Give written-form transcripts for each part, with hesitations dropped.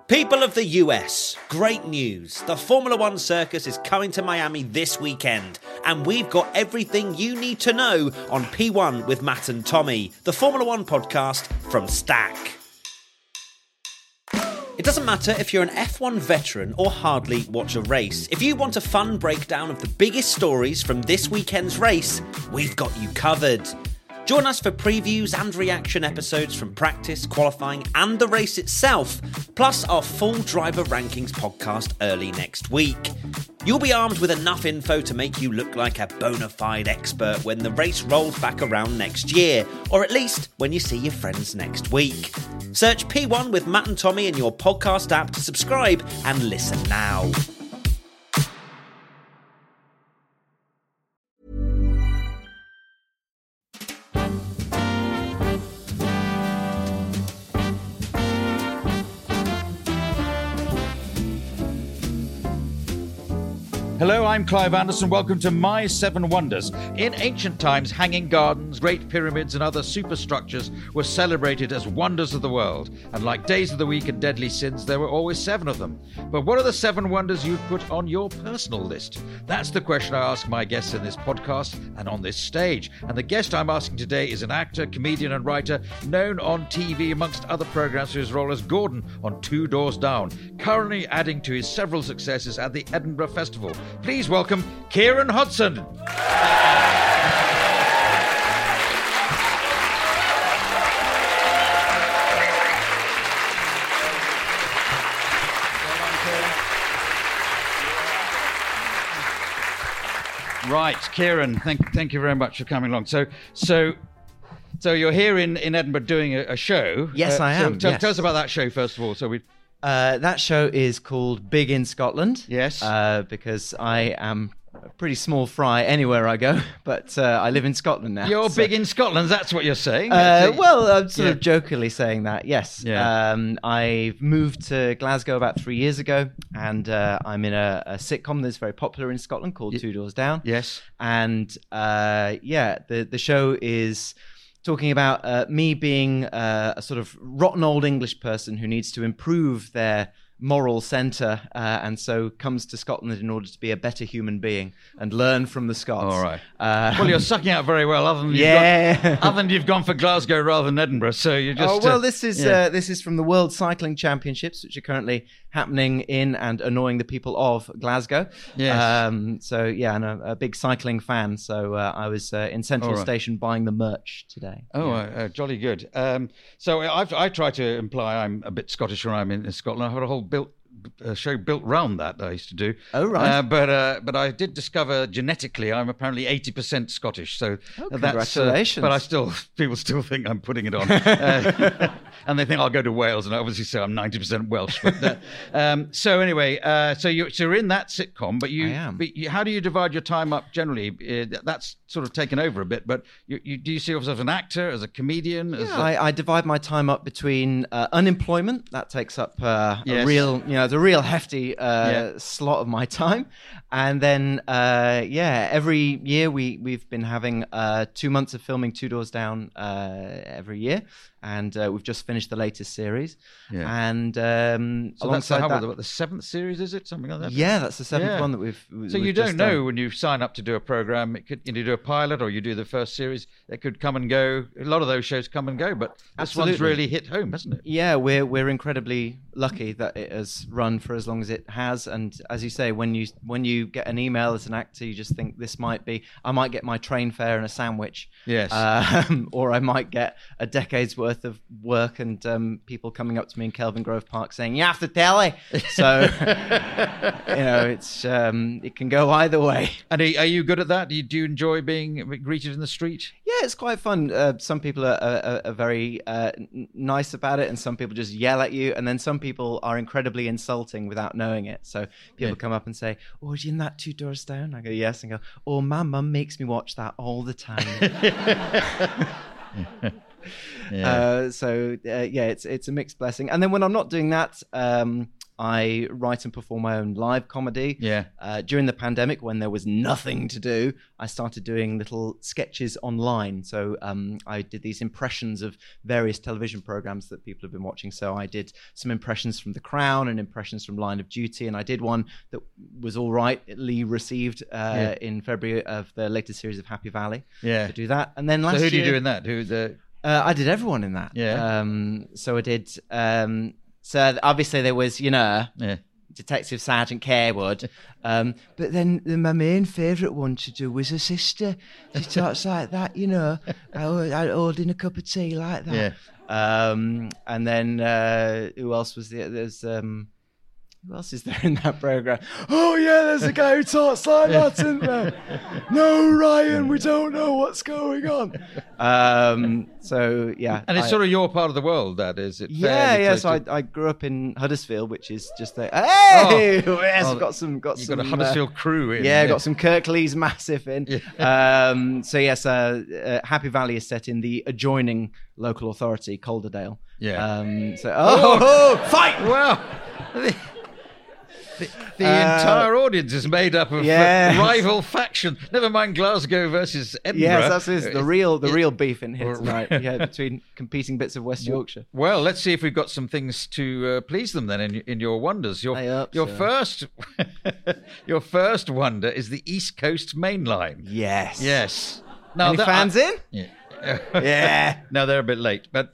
People of the US, great news. The Formula One circus is coming to Miami this weekend, and we've got everything you need to know on P1 with Matt and Tommy, the Formula One podcast from Stack. It doesn't matter if you're an F1 veteran or hardly watch a race. If you want a fun breakdown of the biggest stories from this weekend's race, we've got you covered. Join us for previews and reaction episodes from practice, qualifying and the race itself, plus our full driver rankings podcast early next week. You'll be armed with enough info to make you look like a bona fide expert when the race rolls back around next year, or at least when you see your friends next week. Search P1 with Matt and Tommy in your podcast app to subscribe and listen now. Hello, I'm Clive Anderson. Welcome to My Seven Wonders. In ancient times, hanging gardens, great pyramids and other superstructures were celebrated as wonders of the world. And like days of the week and deadly sins, there were always seven of them. But what are the seven wonders you've put on your personal list? That's the question I ask my guests in this podcast and on this stage. And the guest I'm asking today is an actor, comedian and writer known on TV amongst other programs for his role as Gordon on Two Doors Down, currently adding to his several successes at the Edinburgh Festival. Please welcome Kieran Hodson. Right, Kieran, thank you very much for coming along. So you're here in Edinburgh doing a show. Yes, I am. So tell us about that show first of all. That show is called Big in Scotland. Yes. Because I am a pretty small fry anywhere I go, but I live in Scotland now. You're big in Scotland, that's what you're saying? Well, I'm sort of jokingly saying that, yes. Yeah. I moved to Glasgow about 3 years ago, and I'm in a sitcom that's very popular in Scotland called Two Doors Down. Yes. And the show is talking about me being a sort of rotten old English person who needs to improve their moral centre and so comes to Scotland in order to be a better human being and learn from the Scots. All right. Well, you're sucking out very well, other than you've gone for Glasgow rather than Edinburgh, so you're just... Oh, well, this is from the World Cycling Championships, which are currently happening in and annoying the people of Glasgow. Yes. I'm a big cycling fan, so I was in Central Station buying the merch today. Oh, jolly good. So I try to imply I'm a bit Scottish when I'm in Scotland. I have a whole show built round that I used to do. Oh, right. But I did discover genetically I'm apparently 80% Scottish. So congratulations. But people still think I'm putting it on. And they think I'll go to Wales, and I obviously say I'm 90% Welsh. But, so anyway, so you're in that sitcom, but I am. How do you divide your time up generally? That's sort of taken over a bit, but do you see yourself as an actor, as a comedian? I divide my time up between unemployment. That takes up Yes. a real hefty slot of my time. And then, every year we've been having 2 months of filming Two Doors Down every year. And we've just finished the latest series. Yeah. And alongside the seventh series, is it? Something like that? Yeah, that's the seventh one that we've So you don't know when you sign up to do a program, you do a pilot or you do the first series, it could come and go. A lot of those shows come and go, but this one's really hit home, hasn't it? Yeah, we're incredibly lucky that it has run for as long as it has. And as you say, when you get an email as an actor, you just think I might get my train fare and a sandwich. Yes. Or I might get a decade's worth of work and people coming up to me in Kelvin Grove Park saying, "You have to telly." So, it's it can go either way. And are you good at that? Do you enjoy being greeted in the street? Yeah, it's quite fun. Some people are very nice about it, and some people just yell at you, and then some people are incredibly insulting without knowing it. So people come up and say, "Oh, are you in that Two Doors Down?" I go, "Yes," and go, "Oh, my mum makes me watch that all the time." It's a mixed blessing. And then when I'm not doing that, I write and perform my own live comedy. Yeah. During the pandemic, when there was nothing to do, I started doing little sketches online. So I did these impressions of various television programs that people have been watching. So I did some impressions from The Crown and impressions from Line of Duty. And I did one that was all rightly received in February of the latest series of Happy Valley. Yeah. To do that. And then last year... So who do you do in that? I did everyone in that. Yeah. So I did... So obviously there was, Detective Sergeant Carewood. But then my main favourite one to do was a sister. She talks like that, holding a cup of tea like that. Yeah. And then who else was there? There's who else is there in that programme? Oh yeah, there's a guy who talks like that, isn't there? No, Ryan, we don't know what's going on. So yeah, and it's sort of your part of the world, that is. It yeah. So I grew up in Huddersfield, which is just a got some got a Huddersfield crew in. Yeah, got some Kirklees massive in. Yeah. Happy Valley is set in the adjoining local authority, Calderdale. Yeah. Fight! Wow. The entire audience is made up of rival faction. Never mind Glasgow versus Edinburgh. Yes, that's the real beef in here tonight. Between competing bits of West Yorkshire. Well, let's see if we've got some things to please them then in your wonders. Your first wonder is the East Coast Main Line. Yes. Now, any fans in? Yeah. Yeah. No, they're a bit late, but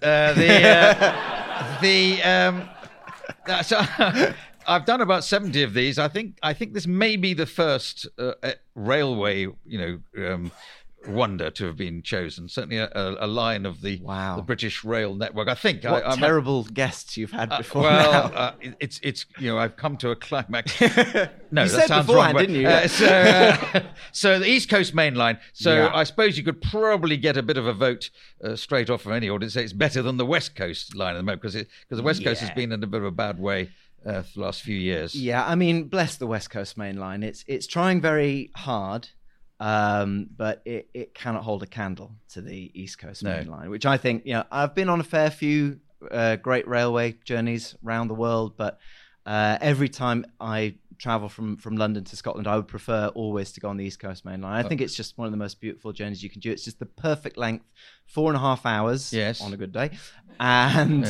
so I've done about 70 of these. I think this may be the first railway, wonder to have been chosen. Certainly a line of the British Rail Network. I think. What terrible guests you've had before. It's I've come to a climax. No, you that said sounds beforehand, wrong. Didn't you? So the East Coast Main Line. So I suppose you could probably get a bit of a vote straight off from any audience. Say it's better than the West Coast line at the moment because the West Coast has been in a bit of a bad way for the last few years. Yeah, I mean, bless the West Coast Main Line. It's trying very hard. But it cannot hold a candle to the East Coast Main Line, which I think, I've been on a fair few great railway journeys around the world, but every time I travel from London to Scotland, I would prefer always to go on the East Coast Main Line. I think it's just one of the most beautiful journeys you can do. It's just the perfect length, 4.5 hours on a good day. And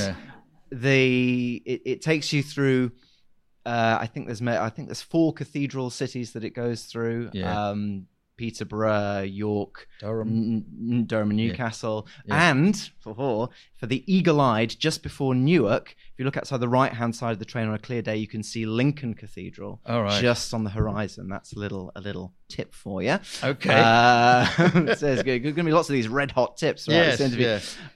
it takes you through... I think there's 4 cathedral cities that it goes through. Peterborough, York, Durham and Newcastle. And for the eagle-eyed, just before Newark, if you look outside the right-hand side of the train on a clear day, you can see Lincoln Cathedral just on the horizon. That's a little tip for you. Okay. So there's going to be lots of these red-hot tips throughout this interview.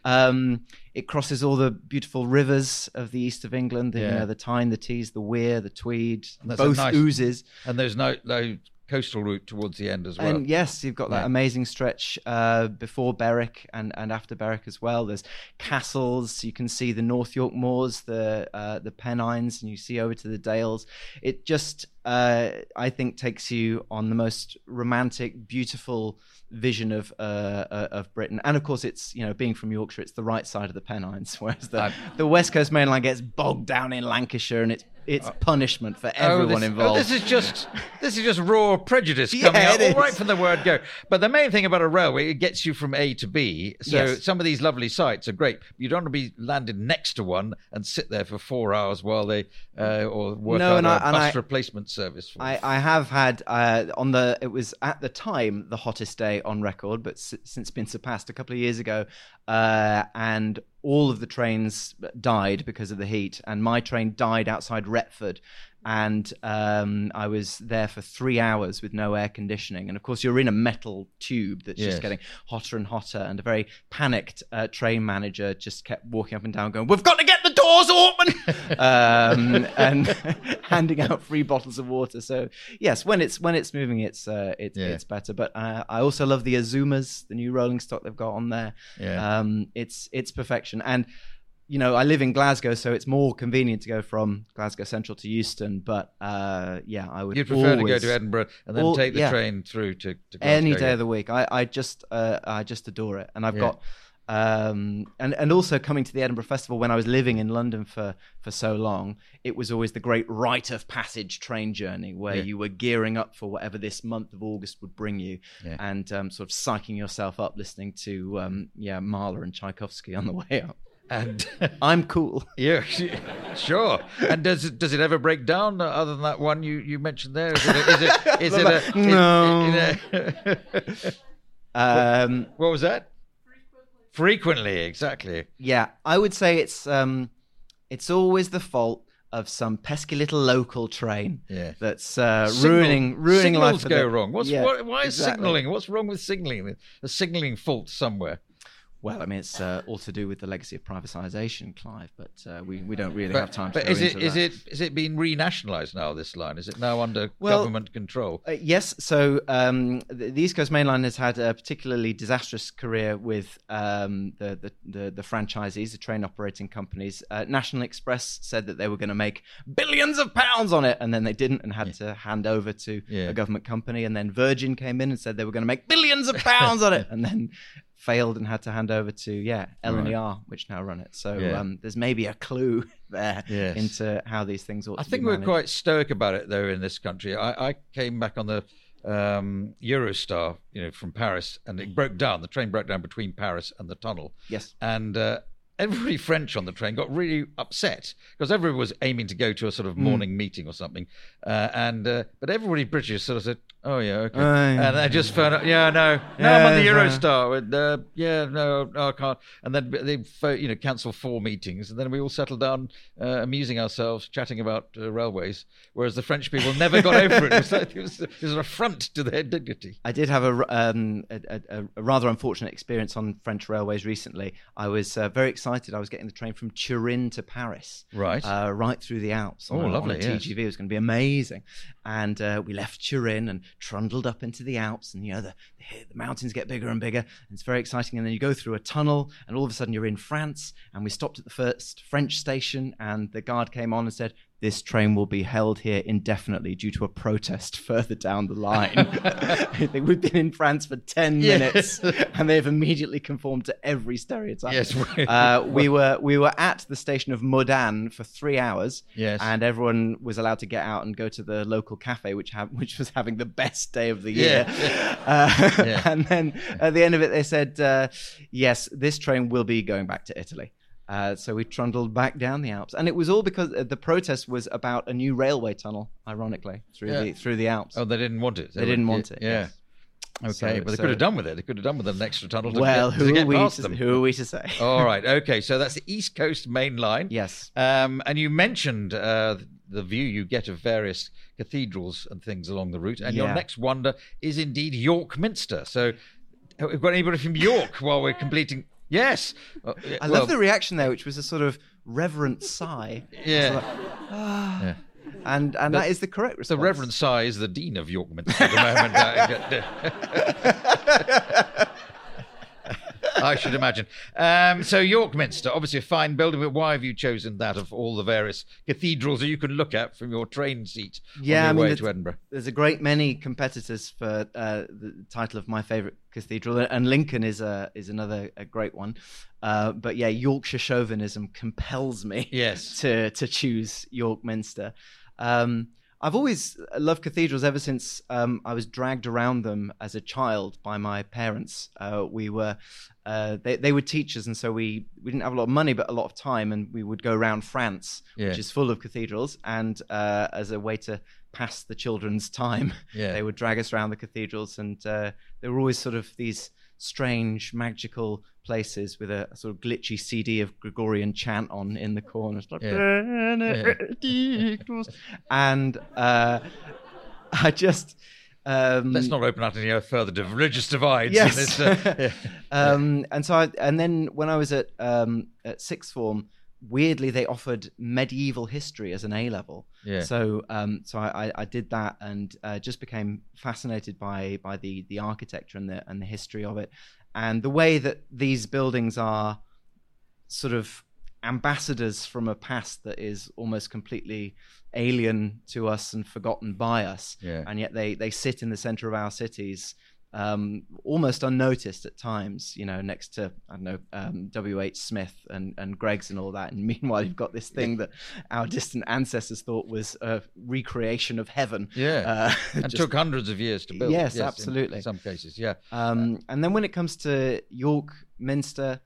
It crosses all the beautiful rivers of the east of England, the Tyne, the Tees, the Wear, the Tweed, both oozes. And there's no coastal route towards the end as well. And yes, you've got that amazing stretch before Berwick and after Berwick as well. There's castles. You can see the North York Moors, the Pennines, and you see over to the Dales. It just, I think, takes you on the most romantic, beautiful vision of Britain. And of course, it's, being from Yorkshire, it's the right side of the Pennines, whereas the West Coast Main Line gets bogged down in Lancashire, and it's punishment for everyone involved. This is just raw prejudice coming out right from the word go. But the main thing about a railway, it gets you from A to B. So some of these lovely sites are great. You don't want to be landed next to one and sit there for 4 hours while they or work out a bus replacement service. I have had it was at the time the hottest day on record, but since been surpassed a couple of years ago, and all of the trains died because of the heat, and my train died outside Retford, and I was there for 3 hours with no air conditioning, and of course you're in a metal tube that's just getting hotter and hotter, and a very panicked train manager just kept walking up and down going, "We've got to get the doors open," and handing out free bottles of water. So yes, when it's moving, it's better. But I also love the Azumas, the new rolling stock they've got on there. It's perfection. And I live in Glasgow, so it's more convenient to go from Glasgow Central to Euston. But I would. You'd prefer to go to Edinburgh and then take the train through to Glasgow. Any day of the week. I just adore it, and I've got And also coming to the Edinburgh Festival when I was living in London for so long, it was always the great rite of passage train journey where you were gearing up for whatever this month of August would bring you, and sort of psyching yourself up listening to Mahler and Tchaikovsky on the way up. And I'm cool. Yeah, sure. And does it ever break down? Other than that one you mentioned there, what was that? Frequently, exactly. Yeah, I would say it's always the fault of some pesky little local train that's ruining life. Signals go wrong. Why is signalling? What's wrong with signalling? The signalling fault somewhere. Well, I mean, it's all to do with the legacy of privatisation, Clive, but we don't really have time to go into that. Is it being renationalised now, this line? Is it now under government control? Yes. So the East Coast Main Line has had a particularly disastrous career with the franchisees, the train operating companies. National Express said that they were going to make billions of pounds on it, and then they didn't and had to hand over to a government company. And then Virgin came in and said they were going to make billions of pounds on it, and then failed and had to hand over to L&ER, which now run it. So there's maybe a clue there into how these things ought to be I think we're quite stoic about it, though, in this country. I came back on the Eurostar, from Paris, and it broke down. The train broke down between Paris and the tunnel. Yes. And everybody French on the train got really upset because everybody was aiming to go to a sort of morning meeting or something. But everybody British sort of said, oh, yeah, okay. And I just found out, I'm on the Eurostar. And, no, I can't. And then they cancel 4 meetings. And then we all settled down, amusing ourselves, chatting about railways, whereas the French people never got over it. It was an affront to their dignity. I did have a rather unfortunate experience on French railways recently. I was very excited. I was getting the train from Turin to Paris. Right. Right through the Alps. Lovely, on a TGV. It was going to be amazing. And we left Turin and trundled up into the Alps, and the mountains get bigger and bigger, and it's very exciting. And then you go through a tunnel, and all of a sudden you're in France. And we stopped at the first French station, and the guard came on and said, "This train will be held here indefinitely due to a protest further down the line." I think we've been in France for 10 minutes, and they've immediately conformed to every stereotype. Yes, we were at the station of Modane for 3 hours, and everyone was allowed to get out and go to the local cafe, which was having the best day of the year. And then at the end of it, they said, "Yes, this train will be going back to Italy." So we trundled back down the Alps, and it was all because the protest was about a new railway tunnel, ironically, through the Alps. Oh, they didn't want it. They didn't want it. Yeah. Yes. Okay, but they could have done with it. They could have done with an extra tunnel to who get past them. Who are we to say? All right. Okay. So that's the East Coast Main Line. Yes. And you mentioned the view you get of various cathedrals and things along the route. And your next wonder is indeed York Minster. So we've got anybody from York while we're completing... Yes. I love the reaction there, which was a sort of reverent sigh. Yeah. Like, And that is the correct response. The Reverend Sigh is the Dean of York Minster at the moment. I should imagine. So York Minster, obviously a fine building, but why have you chosen that of all the various cathedrals that you can look at from your train seat on your way to Edinburgh? There's a great many competitors for the title of my favourite cathedral, and Lincoln is another great one. But Yorkshire chauvinism compels me to choose York Minster. I've always loved cathedrals ever since I was dragged around them as a child by my parents. They were teachers, and so we didn't have a lot of money but a lot of time, and we would go around France, which is full of cathedrals, and as a way to pass the children's time, they would drag us around the cathedrals, and there were always sort of these strange magical places with a sort of glitchy CD of Gregorian chant on in the corner. It's like, and I just let's not open up any further religious divides. Yes. And then when I was at sixth form, weirdly they offered medieval history as an A level. So I did that, and just became fascinated by the architecture and the history of it, and the way that these buildings are sort of ambassadors from a past that is almost completely alien to us and forgotten by us, and yet they sit in the center of our cities, almost unnoticed at times, next to, I don't know, W.H. Smith and Greggs and all that. And meanwhile, you've got this thing that our distant ancestors thought was a recreation of heaven. Yeah, and took hundreds of years to build. Yes, absolutely. In some cases, yeah. And then when it comes to York Minster,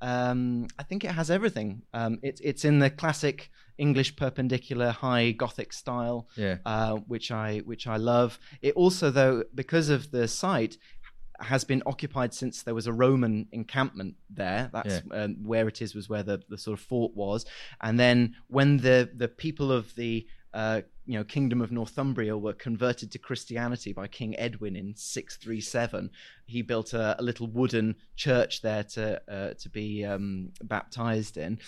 I think it has everything. It's in the classic English Perpendicular high Gothic style, which I love. It also, though, because of the site, has been occupied since there was a Roman encampment there. That's where it is, was where the sort of fort was. And then when the people of the Kingdom of Northumbria were converted to Christianity by King Edwin in 637, he built a little wooden church there to be baptized in.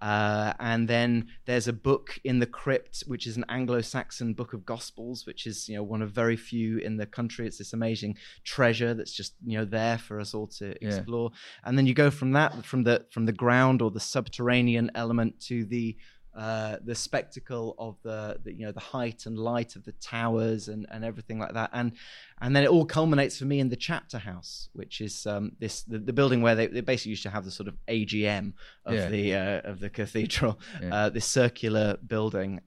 And then there's a book in the crypt, which is an Anglo-Saxon book of Gospels, which is one of very few in the country. It's this amazing treasure that's just there for us all to explore. And then you go from that, from the ground or the subterranean element to the spectacle of the height and light of the towers and everything like that, and then it all culminates for me in the chapter house, which is the building where they basically used to have the sort of AGM of the cathedral, this circular building,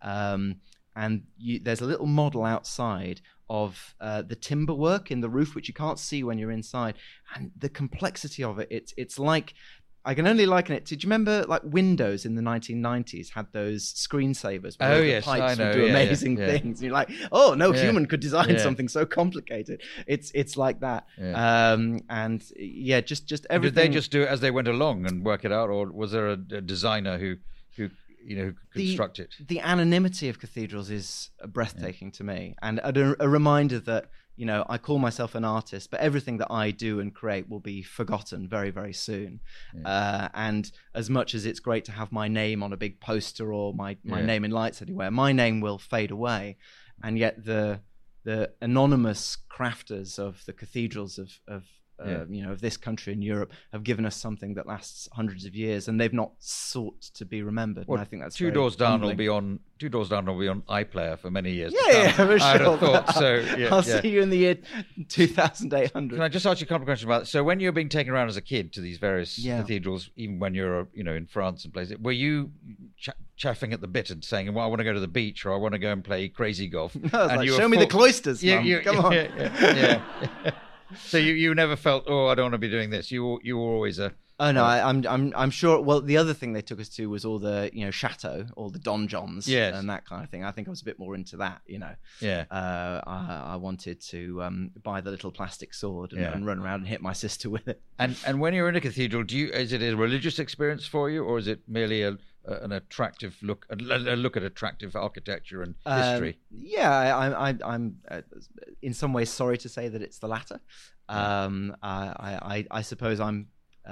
and there's a little model outside of the timber work in the roof, which you can't see when you're inside, and the complexity of it. It's like, I can only liken it to, do you remember like Windows in the 1990s had those screensavers where the pipes would do amazing things? And you're like, oh, no human could design something so complicated. It's like that. And just everything. Did they just do it as they went along and work it out, or was there a designer who construct it? The anonymity of cathedrals is breathtaking to me, and a reminder that I call myself an artist, but everything that I do and create will be forgotten very, very soon. And as much as it's great to have my name on a big poster or my name in lights anywhere, my name will fade away. And yet the anonymous crafters of the cathedrals of this country and Europe have given us something that lasts hundreds of years, and they've not sought to be remembered. Well, and I think that's Two Doors Down will be on iPlayer for many years. For sure. I'd have thought so. I'll see you in the year 2800. Can I just ask you a couple of questions about it? So when you were being taken around as a kid to these various cathedrals, even when you're in France and places, were you chaffing at the bit and saying, well, I want to go to the beach, or I want to go and play crazy golf? Show me the cloisters, Mum. Come on. Yeah. So you never felt, oh, I don't want to be doing this. You were always a. Oh no, I'm sure. Well, the other thing they took us to was all the chateau, all the donjons, and that kind of thing. I think I was a bit more into that. I wanted to buy the little plastic sword and run around and hit my sister with it. And when you're in a cathedral, is it a religious experience for you, or is it merely an attractive look, a look at attractive architecture and history? I'm in some ways sorry to say that it's the latter. I suppose I'm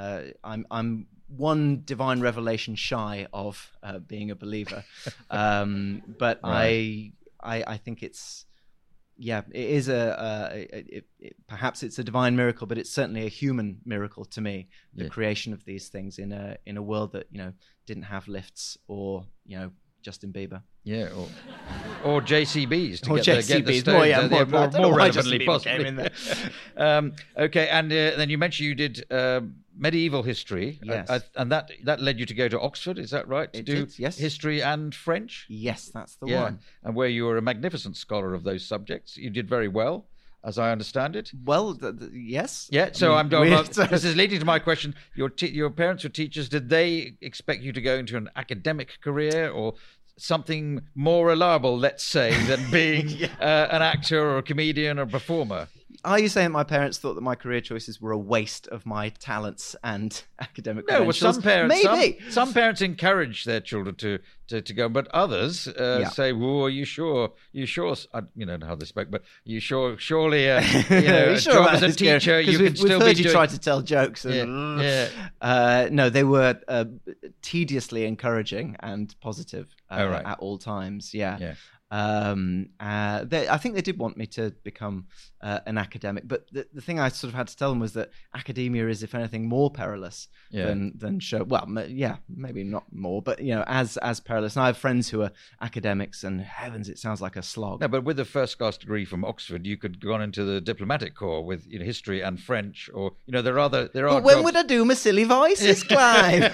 one divine revelation shy of being a believer, but right. I think it's. Yeah, it is perhaps it's a divine miracle, but it's certainly a human miracle to me. The creation of these things in a world that didn't have lifts or Justin Bieber. Yeah, or JCBs to or get JCBs. the stones. More relevantly, possibly. Okay, and then you mentioned you did medieval history. Yes. And that led you to go to Oxford, is that right? To do history and French? Yes, that's the one. And where you were a magnificent scholar of those subjects. You did very well, as I understand it. Well, yes. Yeah, so this is leading to my question. Your parents were teachers. Did they expect you to go into an academic career or something more reliable, let's say, than being an actor or a comedian or a performer? Are you saying my parents thought that my career choices were a waste of my talents and academic credentials? No, well, some parents, maybe. Some parents encourage their children to go, but others say, "Well, are you sure? You sure? You know how they spoke, but you sure? Surely, a job as a teacher, you can still be doing." You try to tell jokes. And, no, they were tediously encouraging and positive at all times. Yeah. I think they did want me to become an academic, but the thing I sort of had to tell them was that academia is, if anything, more perilous than show. Well, maybe not more, but as perilous. And I have friends who are academics, and heavens, it sounds like a slog. No, but with a first-class degree from Oxford, you could go on into the diplomatic corps with history and French, or there are. But when would I do my silly voices, Clive?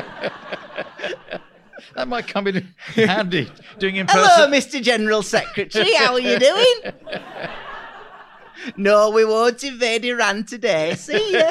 That might come in handy doing in person. Hello, Mr. General Secretary. How are you doing? No, we won't invade Iran today. See ya.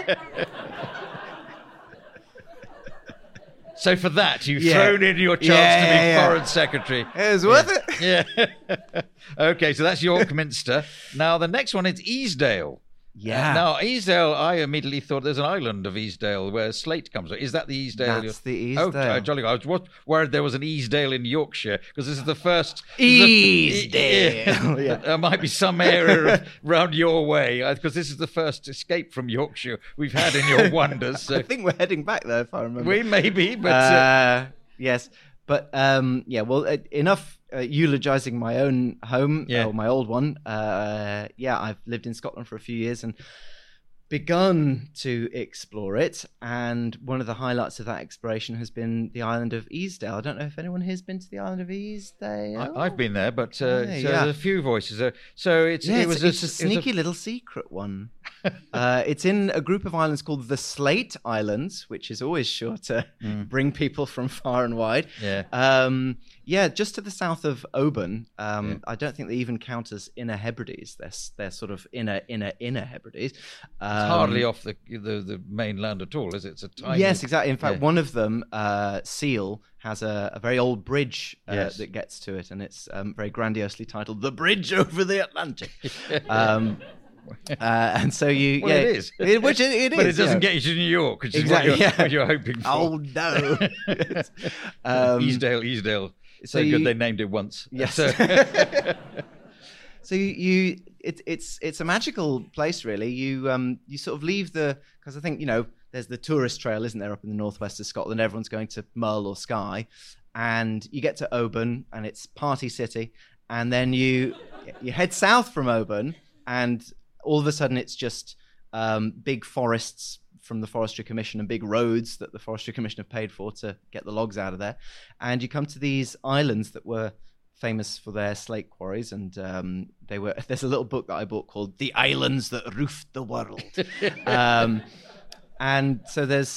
So for that, you've thrown in your chance to be Foreign Secretary. It was worth it. Yeah. Okay, so that's York Minster. Now, the next one is Easdale. Yeah. Now, Easdale, I immediately thought there's an island of Easdale where Slate comes from. Is that the Easdale? That's the Easdale. Oh, jolly good. I was worried there was an Easdale in Yorkshire, because this is the first... Easdale! Yeah. There might be some area around your way, because this is the first escape from Yorkshire we've had in your wonders. So. I think we're heading back there, if I remember. We may be, but... Yes. But, enough eulogizing my own home, or my old one. I've lived in Scotland for a few years and begun to explore it. And one of the highlights of that exploration has been the island of Easdale. I don't know if anyone here's been to the island of Easdale. I've been there, but there's a few voices. So it's a sneaky little secret one. It's in a group of islands called the Slate Islands, which is always sure to bring people from far and wide. Just to the south of Oban. I don't think they even count as Inner Hebrides. They're sort of inner Hebrides. It's hardly off the mainland at all, is it? It's a tiny... Yes, exactly. In fact, one of them, Seal, has a very old bridge that gets to it, and it's very grandiosely titled "The Bridge Over the Atlantic." And so it is, but it doesn't get you to New York, which is what you're hoping for. Oh no, Easdale. So good they named it once. Yes. So it's a magical place, really. You sort of leave because I think there's the tourist trail, isn't there, up in the northwest of Scotland? Everyone's going to Mull or Skye, and you get to Oban, and it's Party City, and then you head south from Oban, and all of a sudden it's just big forests from the Forestry Commission and big roads that the Forestry Commission have paid for to get the logs out of there. And you come to these islands that were famous for their slate quarries, and there's a little book that I bought called The Islands That Roofed the World. And so there's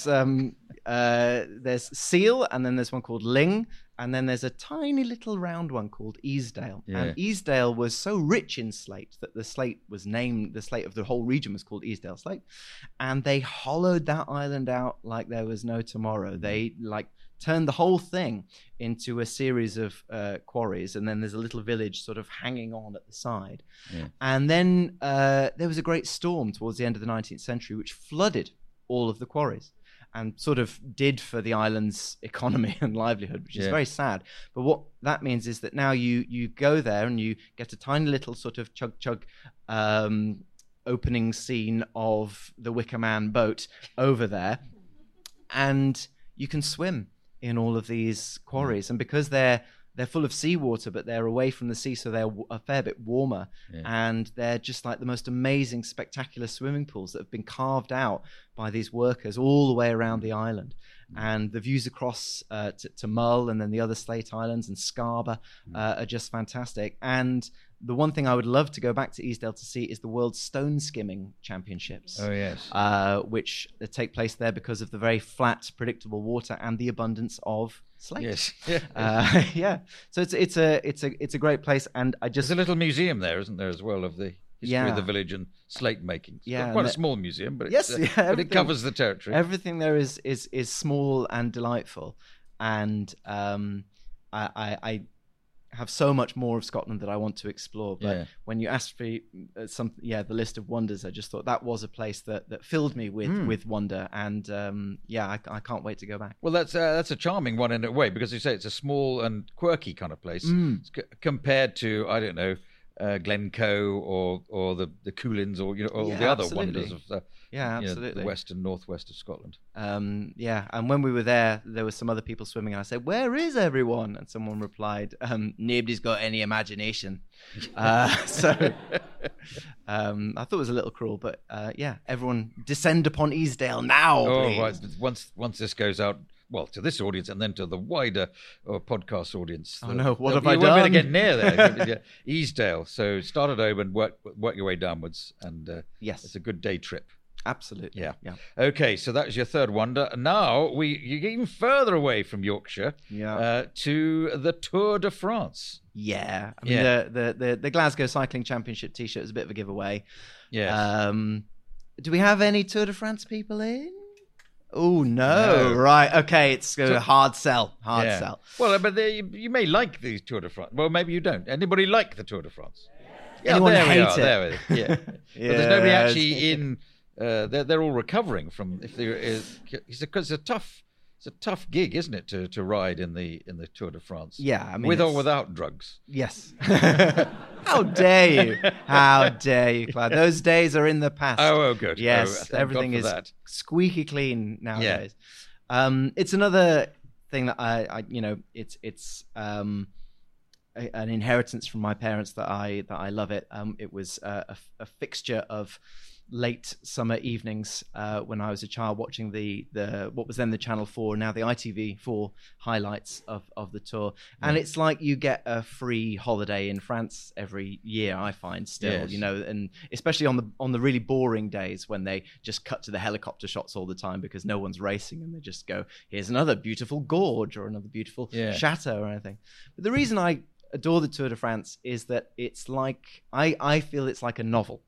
Seal, and then there's one called Ling, and then there's a tiny little round one called Easdale. Yeah. And Easdale was so rich in slate that the slate of the whole region was called Easdale Slate. And they hollowed that island out like there was no tomorrow. They turned the whole thing into a series of quarries, and then there's a little village sort of hanging on at the side. Yeah. And then there was a great storm towards the end of the 19th century which flooded all of the quarries and sort of did for the island's economy and livelihood, which is very sad. But what that means is that now you go there and you get a tiny little sort of chug opening scene of the Wicker Man boat over there, and you can swim in all of these quarries. And because they're full of seawater, but they're away from the sea, so they're a fair bit warmer. Yeah. And they're just like the most amazing, spectacular swimming pools that have been carved out by these workers all the way around the island. And the views across to Mull and then the other Slate Islands and Scarborough are just fantastic. And the one thing I would love to go back to Easdale to see is the World Stone Skimming Championships. Oh, yes. Which take place there because of the very flat, predictable water and the abundance of slate. Yes. So it's a great place, and there's a little museum there, isn't there, as well, of the history of the village and slate making. It's quite a small museum, but but it covers the territory. Everything there is small and delightful, and I have so much more of Scotland that I want to explore. But when you asked for the list of wonders, I just thought that was a place that filled me with wonder, and I can't wait to go back. Well, that's a charming one in a way, because you say it's a small and quirky kind of place compared to, I don't know, Glencoe or the Cuillins or all the other wonders of the the west and northwest of Scotland. And when we were there were some other people swimming, and I said, "Where is everyone?" And someone replied, "Nobody's got any imagination." I thought it was a little cruel, but everyone descend upon Easdale now, please. Right. Once this goes out, well, to this audience and then to the wider podcast audience. Oh no, what have I done? You won't be able to get near there. Easdale. So start at home and work your way downwards, and yes, it's a good day trip. Absolutely. Yeah. Okay, so that was your third wonder. Now you get even further away from Yorkshire to the Tour de France. Yeah. I mean, the Glasgow Cycling Championship T-shirt is a bit of a giveaway. Yes. Do we have any Tour de France people in? Oh, no. Right. Okay, it's a hard sell. Hard sell. Well, but you may like the Tour de France. Well, maybe you don't. Anybody like the Tour de France? Yeah, anyone hate it? There we are. But there's nobody actually in... they're all recovering from because it's a tough gig, isn't it, to ride in the Tour de France? Yeah, I mean, with or without drugs. Yes. How dare you? How dare you, Clive? Those days are in the past. Oh, good. Yes, everything is squeaky clean nowadays. It's another thing that it's an inheritance from my parents that I love it. It was a fixture of late summer evenings when I was a child, watching the what was then the Channel 4, now the ITV4 highlights of the tour. And it's like you get a free holiday in France every year, I find still, and especially on the really boring days when they just cut to the helicopter shots all the time because no one's racing, and they just go, here's another beautiful gorge or another beautiful chateau or anything. But the reason I adore the Tour de France is that it's like, I feel it's like a novel.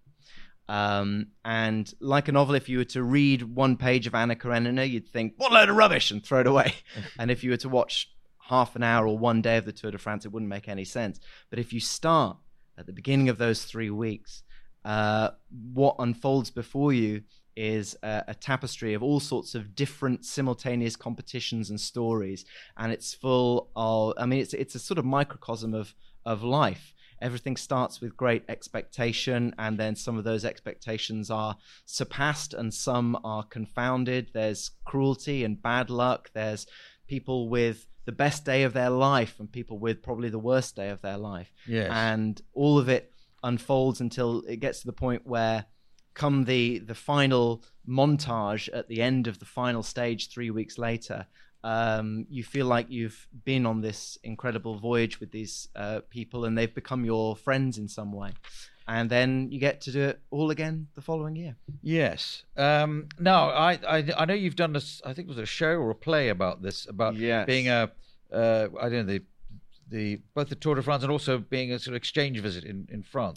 And like a novel, if you were to read one page of Anna Karenina, you'd think, what a load of rubbish, and throw it away. And if you were to watch half an hour or one day of the Tour de France, it wouldn't make any sense. But if you start at the beginning of those 3 weeks, what unfolds before you is a tapestry of all sorts of different simultaneous competitions and stories. And it's full of, it's a sort of microcosm of life. Everything starts with great expectation, and then some of those expectations are surpassed and some are confounded. There's cruelty and bad luck. There's people with the best day of their life and people with probably the worst day of their life. Yes. And all of it unfolds until it gets to the point where come the final montage at the end of the final stage 3 weeks later, you feel like you've been on this incredible voyage with these people, and they've become your friends in some way. And then you get to do it all again the following year. Yes. Now, I know you've done this, I think it was a show or a play about this, about being I don't know, both the Tour de France and also being a sort of exchange visit in France.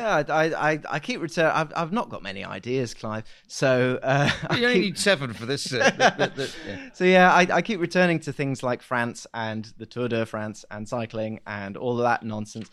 I keep returning. I've not got many ideas, Clive. So you only need 7 for this. So I keep returning to things like France and the Tour de France and cycling and all of that nonsense.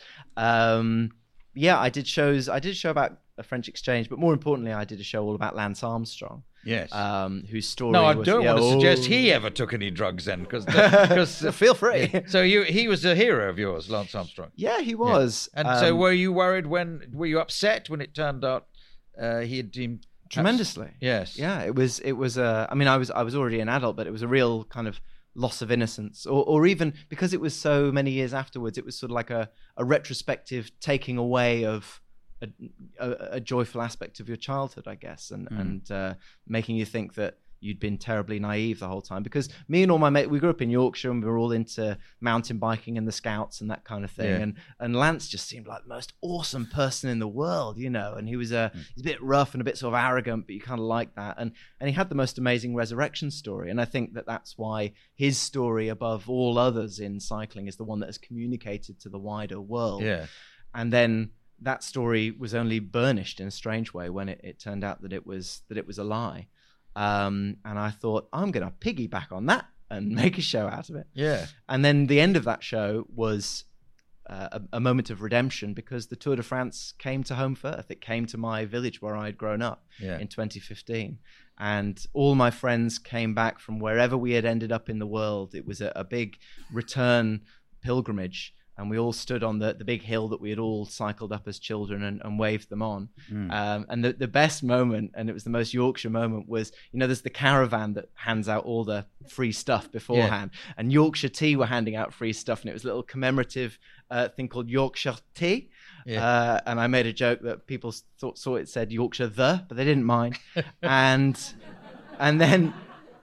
I did shows. I did a show about a French exchange, but more importantly, I did a show all about Lance Armstrong. Yes. Whose story No, I was, don't want to suggest he ever took any drugs then, because feel free. So he was a hero of yours, Lance Armstrong. Yeah, he was. Yeah. And so were you worried were you upset when it turned out he had deemed... Tremendously. Yes. Yeah, it was I was already an adult, but it was a real kind of loss of innocence, or even because it was so many years afterwards, it was sort of like a retrospective taking away of a joyful aspect of your childhood, I guess, and making you think that you'd been terribly naive the whole time. Because me and all my mates, we grew up in Yorkshire and we were all into mountain biking and the Scouts and that kind of thing. Yeah. And Lance just seemed like the most awesome person in the world, and he was he's a bit rough and a bit sort of arrogant, but you kind of like that. And he had the most amazing resurrection story. And I think that that's why his story, above all others in cycling, is the one that has communicated to the wider world. Yeah. And then that story was only burnished in a strange way when it turned out that it was a lie. And I thought, I'm going to piggyback on that and make a show out of it. Yeah. And then the end of that show was a moment of redemption, because the Tour de France came to Home Firth. It came to my village where I had grown up in 2015. And all my friends came back from wherever we had ended up in the world. It was a big return pilgrimage. and we all stood on the big hill that we had all cycled up as children and waved them on. And the best moment, and it was the most Yorkshire moment, was, there's the caravan that hands out all the free stuff beforehand, and Yorkshire Tea were handing out free stuff, and it was a little commemorative thing called Yorkshire Tea. And I made a joke that people saw it said Yorkshire but they didn't mind. and then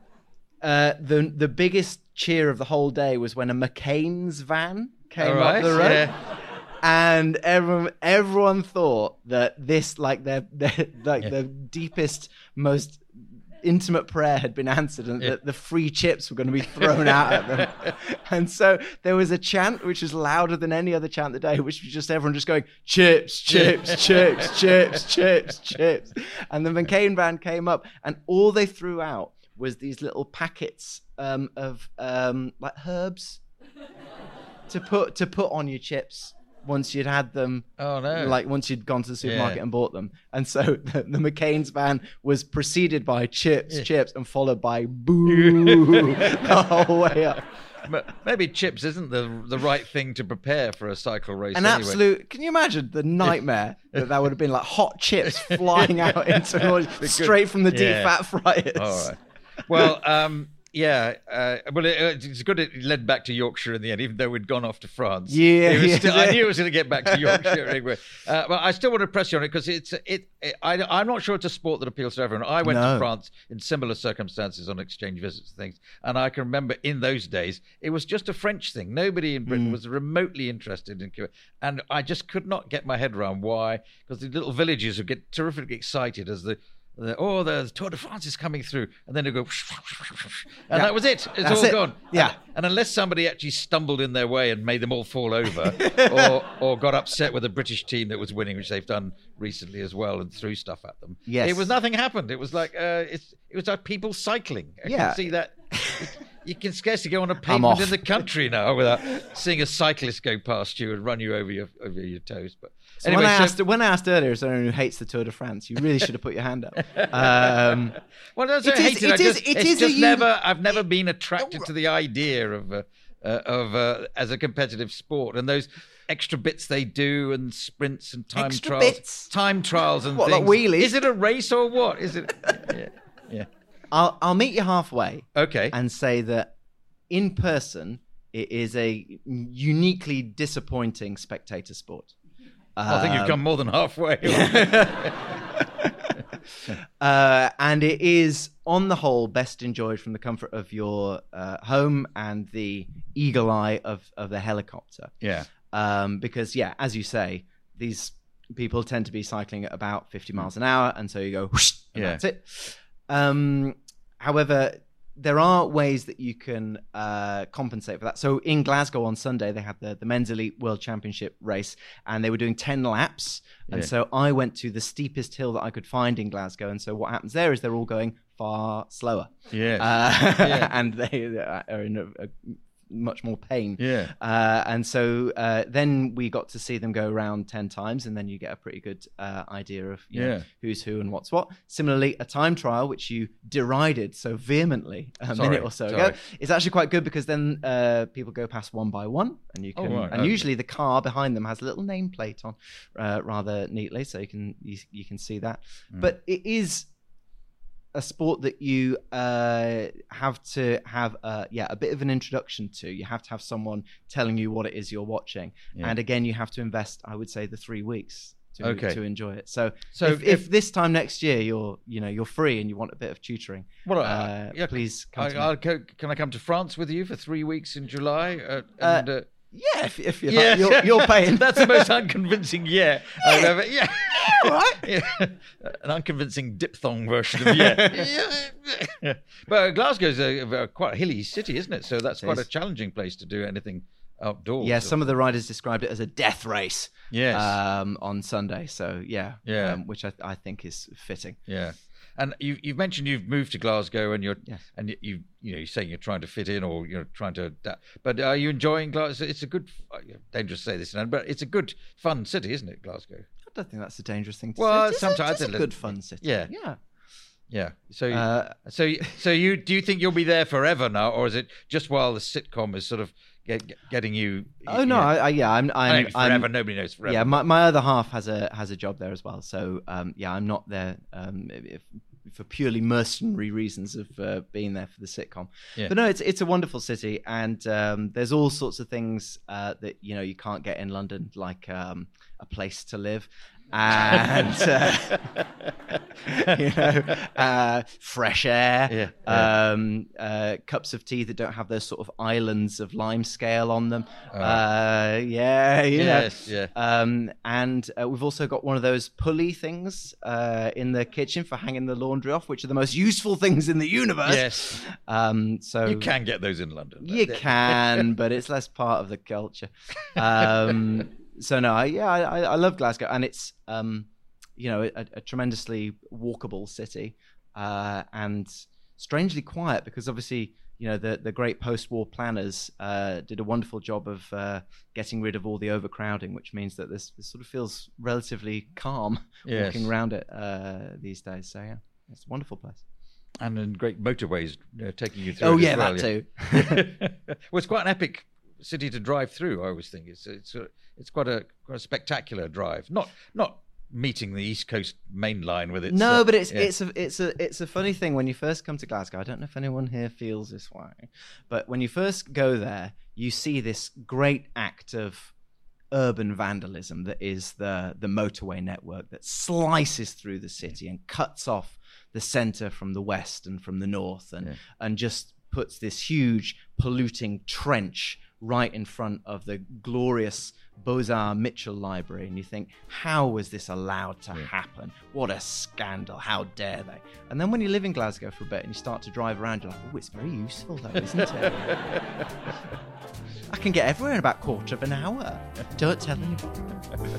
the biggest cheer of the whole day was when a McCain's van came up the road. And everyone thought that this, the deepest, most intimate prayer had been answered, and that the free chips were going to be thrown out at them. And so there was a chant which was louder than any other chant of the day, which was just everyone just going, chips, chips, chips, chips, chips, chips. And the McCain van came up, and all they threw out was these little packets of herbs to put on your chips once you'd had them. Oh no! Once you'd gone to the supermarket and bought them. And so the McCain's van was preceded by chips, and followed by boo the whole way up. Maybe chips isn't the right thing to prepare for a cycle race. Absolute. Can you imagine the nightmare that would have been, like hot chips flying out into straight from the deep fat fryers? All right. Well, it's good it led back to Yorkshire in the end, even though we'd gone off to France. I knew it was going to get back to Yorkshire anyway. But I still want to press you on it, because I'm not sure it's a sport that appeals to everyone. I went to France in similar circumstances on exchange visits and things, and I can remember in those days it was just a French thing. Nobody in Britain was remotely interested in Cuba, and I just could not get my head around why, because the little villagers would get terrifically excited as the Tour de France is coming through, and then they go, and that was it. It's all gone. Yeah. And unless somebody actually stumbled in their way and made them all fall over, or got upset with the British team that was winning, which they've done recently as well, and threw stuff at them. Yes. It was nothing happened. It was like it was like people cycling. I can see that. You can scarcely go on a pavement in the country now without seeing a cyclist go past you and run you over your toes. But so anyway, when I asked earlier, is there anyone who hates the Tour de France? You really should have put your hand up. Well, I don't hate it. I've never been attracted to the idea of as a competitive sport, and those extra bits they do, and sprints and time trials and things. Like wheelies? Is it a race or what? Is it? Yeah. I'll meet you halfway. Okay. And say that in person, it is a uniquely disappointing spectator sport. I think you've come more than halfway. And it is, on the whole, best enjoyed from the comfort of your home and the eagle eye of the helicopter. Yeah. Because, as you say, these people tend to be cycling at about 50 miles an hour, and so you go, whoosh, and that's it. However, there are ways that you can compensate for that. So in Glasgow on Sunday, they had the Men's Elite World Championship race, and they were doing 10 laps. And so I went to the steepest hill that I could find in Glasgow. And so what happens there is they're all going far slower. And they are in a much more pain. And so then we got to see them go around 10 times, and then you get a pretty good idea of know, who's who and what's what. Similarly, a time trial, which you derided so vehemently a minute or so ago, is actually quite good, because then people go past one by one, and you can usually the car behind them has a little nameplate on rather neatly, so you can see that. But it is a sport that you have to have a bit of an introduction to. You have to have someone telling you what it is you're watching, and again, you have to invest, I would say, the 3 weeks to enjoy it. So if this time next year you're free and you want a bit of tutoring, please come to me. Can I come to France with you for 3 weeks in July? If you're paying. That's the most unconvincing I've ever. Right. An unconvincing diphthong version of But Glasgow's quite a hilly city, isn't it? So that's quite a challenging place to do anything outdoors. Yeah, some of the riders described it as a death race. Yes. On Sunday. So which I think is fitting. Yeah. And you've mentioned you've moved to Glasgow, and you're saying you're trying to fit in, or you're trying to adapt. But are you enjoying Glasgow? It's a good, dangerous to say this, but it's a good, fun city, isn't it, Glasgow? I don't think that's a dangerous thing to say. Well, sometimes it's a good, fun city. Yeah. So do you think you'll be there forever now, or is it just while the sitcom is sort of getting you. Oh no, I'm forever. Nobody knows forever. Yeah, my other half has a job there as well. So I'm not there for purely mercenary reasons of being there for the sitcom. Yeah. But no, it's a wonderful city, and there's all sorts of things that you can't get in London, like a place to live. And fresh air, cups of tea that don't have those sort of islands of lime scale on them. And we've also got one of those pulley things in the kitchen for hanging the laundry off, which are the most useful things in the universe. Yes. So you can get those in London. You can, but it's less part of the culture. So no, I love Glasgow, and it's a tremendously walkable city, and strangely quiet, because obviously the great post-war planners did a wonderful job of getting rid of all the overcrowding, which means that this sort of feels relatively calm walking around it these days. So yeah, it's a wonderful place. And in great motorways taking you through. Oh it yeah, as well, that too. Well, it's quite an epic city to drive through. I always think it's quite a spectacular drive. Not meeting the East Coast main line with its. No, but it's a funny thing when you first come to Glasgow. I don't know if anyone here feels this way, but when you first go there, you see this great act of urban vandalism that is the motorway network that slices through the city and cuts off the centre from the west and from the north, and just puts this huge polluting trench right in front of the glorious Beaux-Arts Mitchell Library, and you think, how was this allowed to happen? What a scandal, how dare they? And then when you live in Glasgow for a bit and you start to drive around, you're like, oh, it's very useful though, isn't it? I can get everywhere in about a quarter of an hour. Don't tell anybody.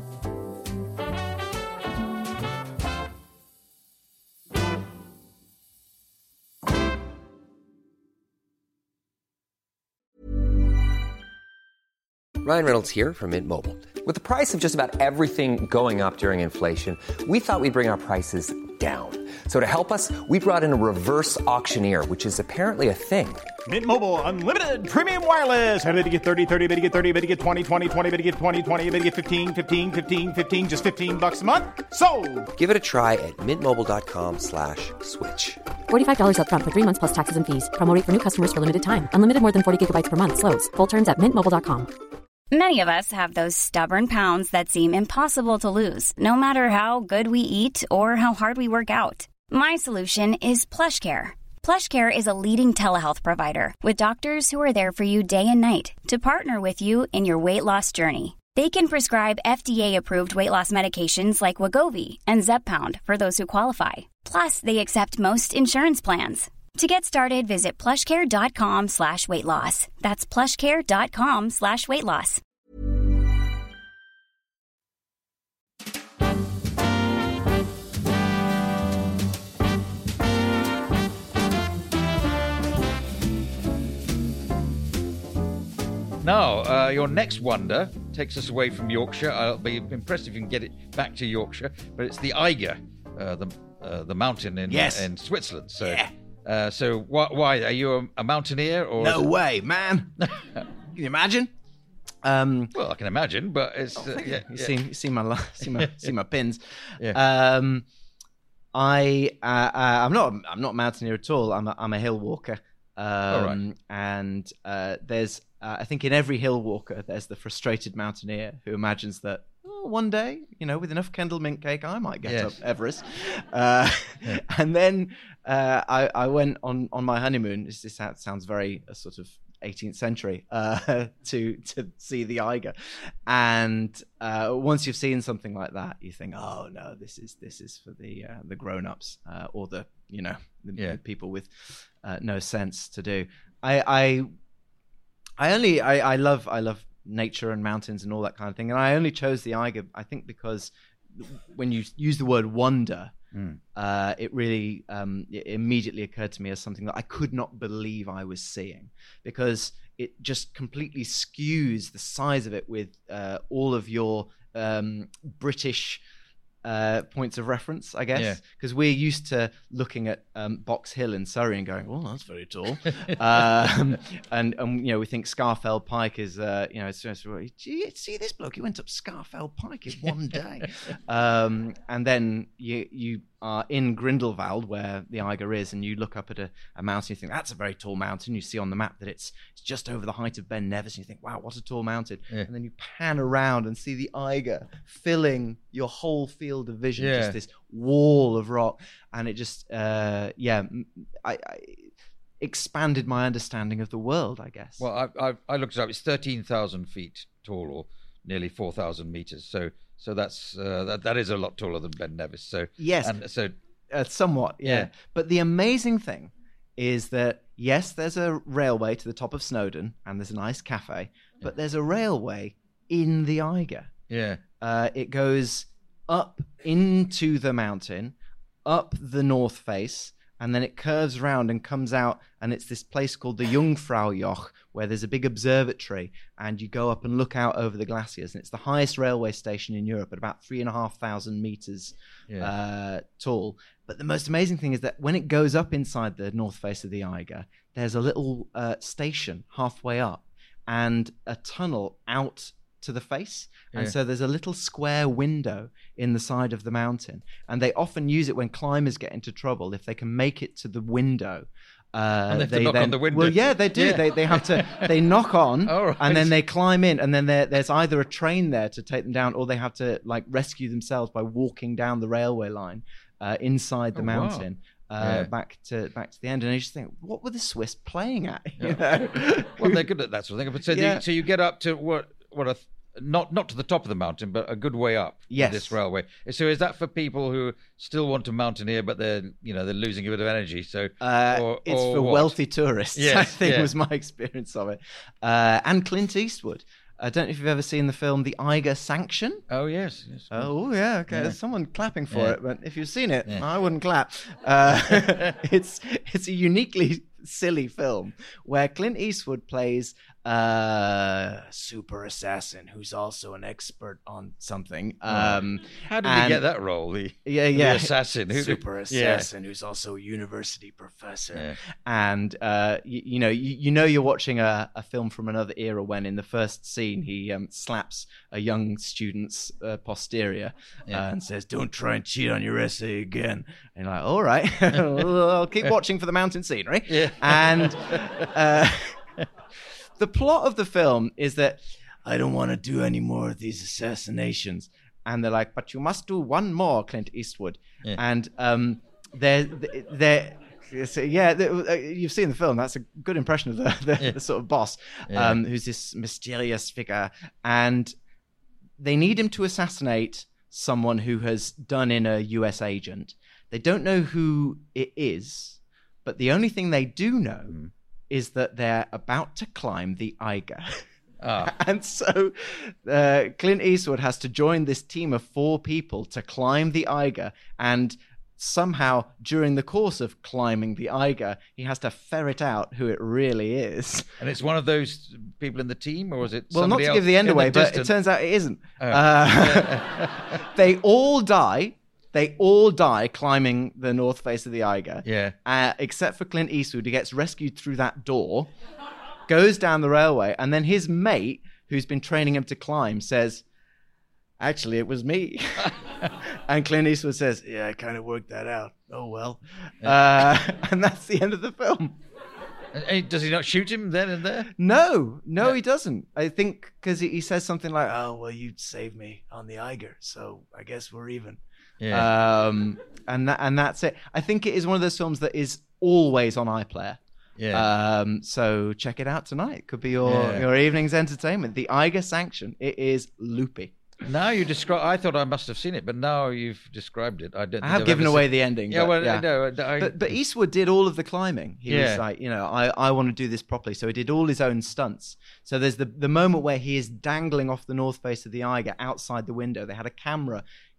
Ryan Reynolds here from Mint Mobile. With the price of just about everything going up during inflation, we thought we'd bring our prices down. So to help us, we brought in a reverse auctioneer, which is apparently a thing. Mint Mobile Unlimited Premium Wireless. How to get 30, 30, bit to get 30, bit to get 20, 20, 20, bit to get 20, 20, bit to get 15, 15, 15, 15, just $15 a month? Sold! Give it a try at mintmobile.com/switch. $45 up front for 3 months plus taxes and fees. Promo rate for new customers for limited time. Unlimited more than 40 gigabytes per month. Slows full terms at mintmobile.com. Many of us have those stubborn pounds that seem impossible to lose, no matter how good we eat or how hard we work out. My solution is PlushCare. PlushCare is a leading telehealth provider with doctors who are there for you day and night to partner with you in your weight loss journey. They can prescribe FDA-approved weight loss medications like Wegovy and Zepbound for those who qualify. Plus, they accept most insurance plans. To get started, visit plushcare.com/weightloss. That's plushcare.com/weightloss. Now, your next wonder takes us away from Yorkshire. I'll be impressed if you can get it back to Yorkshire, but it's the Eiger, the mountain in Switzerland. So. Yeah. So why are you a mountaineer? Or no way, man. Can you imagine? Well, I can imagine, but it's you see my pins. Yeah. I'm not a mountaineer at all. I'm a hill walker. All right. And there's I think in every hill walker there's the frustrated mountaineer who imagines that one day, with enough Kendal mint cake, I might get up Everest. And then I went on my honeymoon. This sounds very sort of 18th century to see the Eiger. And once you've seen something like that, you think, oh no, this is for the grown-ups or the people with no sense to do. I love nature and mountains and all that kind of thing, and I only chose the Eiger, I think, because when you use the word wonder, it really it immediately occurred to me as something that I could not believe I was seeing, because it just completely skews the size of it with all of your British points of reference, I guess, because we're used to looking at Box Hill in Surrey and going, "Oh, that's very tall," and we think Scafell Pike is, it's just, see this bloke, he went up Scafell Pike in one day, and then you are in Grindelwald where the Eiger is, and you look up at a mountain, you think that's a very tall mountain. You see on the map that it's just over the height of Ben Nevis, and you think, wow, what a tall mountain. And then you pan around and see the Eiger filling your whole field of vision, just this wall of rock, and it just I expanded my understanding of the world, I guess. Well, I looked it up. It's 13,000 feet tall, or nearly 4,000 meters. So that's that is a lot taller than Ben Nevis. So yes, and so somewhat, yeah. But the amazing thing is that yes, there's a railway to the top of Snowdon, and there's a nice cafe, but there's a railway in the Eiger. Yeah, it goes up into the mountain, up the north face, and then it curves around and comes out, and it's this place called the Jungfraujoch, where there's a big observatory, and you go up and look out over the glaciers, and it's the highest railway station in Europe at about 3,500 meters tall. But the most amazing thing is that when it goes up inside the north face of the Eiger, there's a little station halfway up and a tunnel out to the face, and so there's a little square window in the side of the mountain, and they often use it when climbers get into trouble. If they can make it to the window, and they knock on the window. Well, yeah, they do. Yeah. They have to. They knock on, right. And then they climb in, and then there's either a train there to take them down, or they have to rescue themselves by walking down the railway line inside the mountain. Wow. Back to the end, and I just think, what were the Swiss playing at? You know? Well, they're good at that sort of thing. But so you get up to what not to the top of the mountain, but a good way up. Yes. This railway. So is that for people who still want to mountaineer, but they're losing a bit of energy? So it's for wealthy tourists. Yes, I think was my experience of it. And Clint Eastwood. I don't know if you've ever seen the film The Eiger Sanction. Oh, yes. Oh, yeah, okay. Yeah. There's someone clapping for it, but if you've seen it, I wouldn't clap. It's a uniquely silly film where Clint Eastwood plays a super assassin who's also an expert on something. How did he get that role? The assassin, super assassin who's also a university professor. And you're watching a film from another era when in the first scene he slaps a young student's posterior and says, "Don't try and cheat on your essay again." And you're like, all right, I'll keep watching for the mountain scenery. And the plot of the film is that I don't want to do any more of these assassinations. And they're like, but you must do one more, Clint Eastwood. And you've seen the film. That's a good impression of the sort of boss, who's this mysterious figure. And they need him to assassinate someone who has done in a US agent. They don't know who it is, but the only thing they do know is that they're about to climb the Eiger. And so Clint Eastwood has to join this team of 4 people to climb the Eiger, and somehow during the course of climbing the Eiger, he has to ferret out who it really is. And it's one of those people in the team, or is it well, not to give the end away, but it turns out it isn't. They all die. They all die climbing the north face of the Eiger. Except for Clint Eastwood, who gets rescued through that door, goes down the railway, and then his mate, who's been training him to climb, says, "Actually, it was me." And Clint Eastwood says, "Yeah, I kind of worked that out. Oh, well." And that's the end of the film. And does he not shoot him then and there? No, he doesn't. I think because he says something like, "Oh, well, you saved me on the Eiger, so I guess we're even." And that's it. I think it is one of those films that is always on iPlayer. So check it out tonight. Could be your evening's entertainment. The Eiger Sanction. It is loopy. Now you describe. I thought I must have seen it, but now you've described it. I have given away the ending. But, but Eastwood did all of the climbing. He was like, I want to do this properly. So he did all his own stunts. So there's the moment where he is dangling off the north face of the Eiger outside the window. They had a camera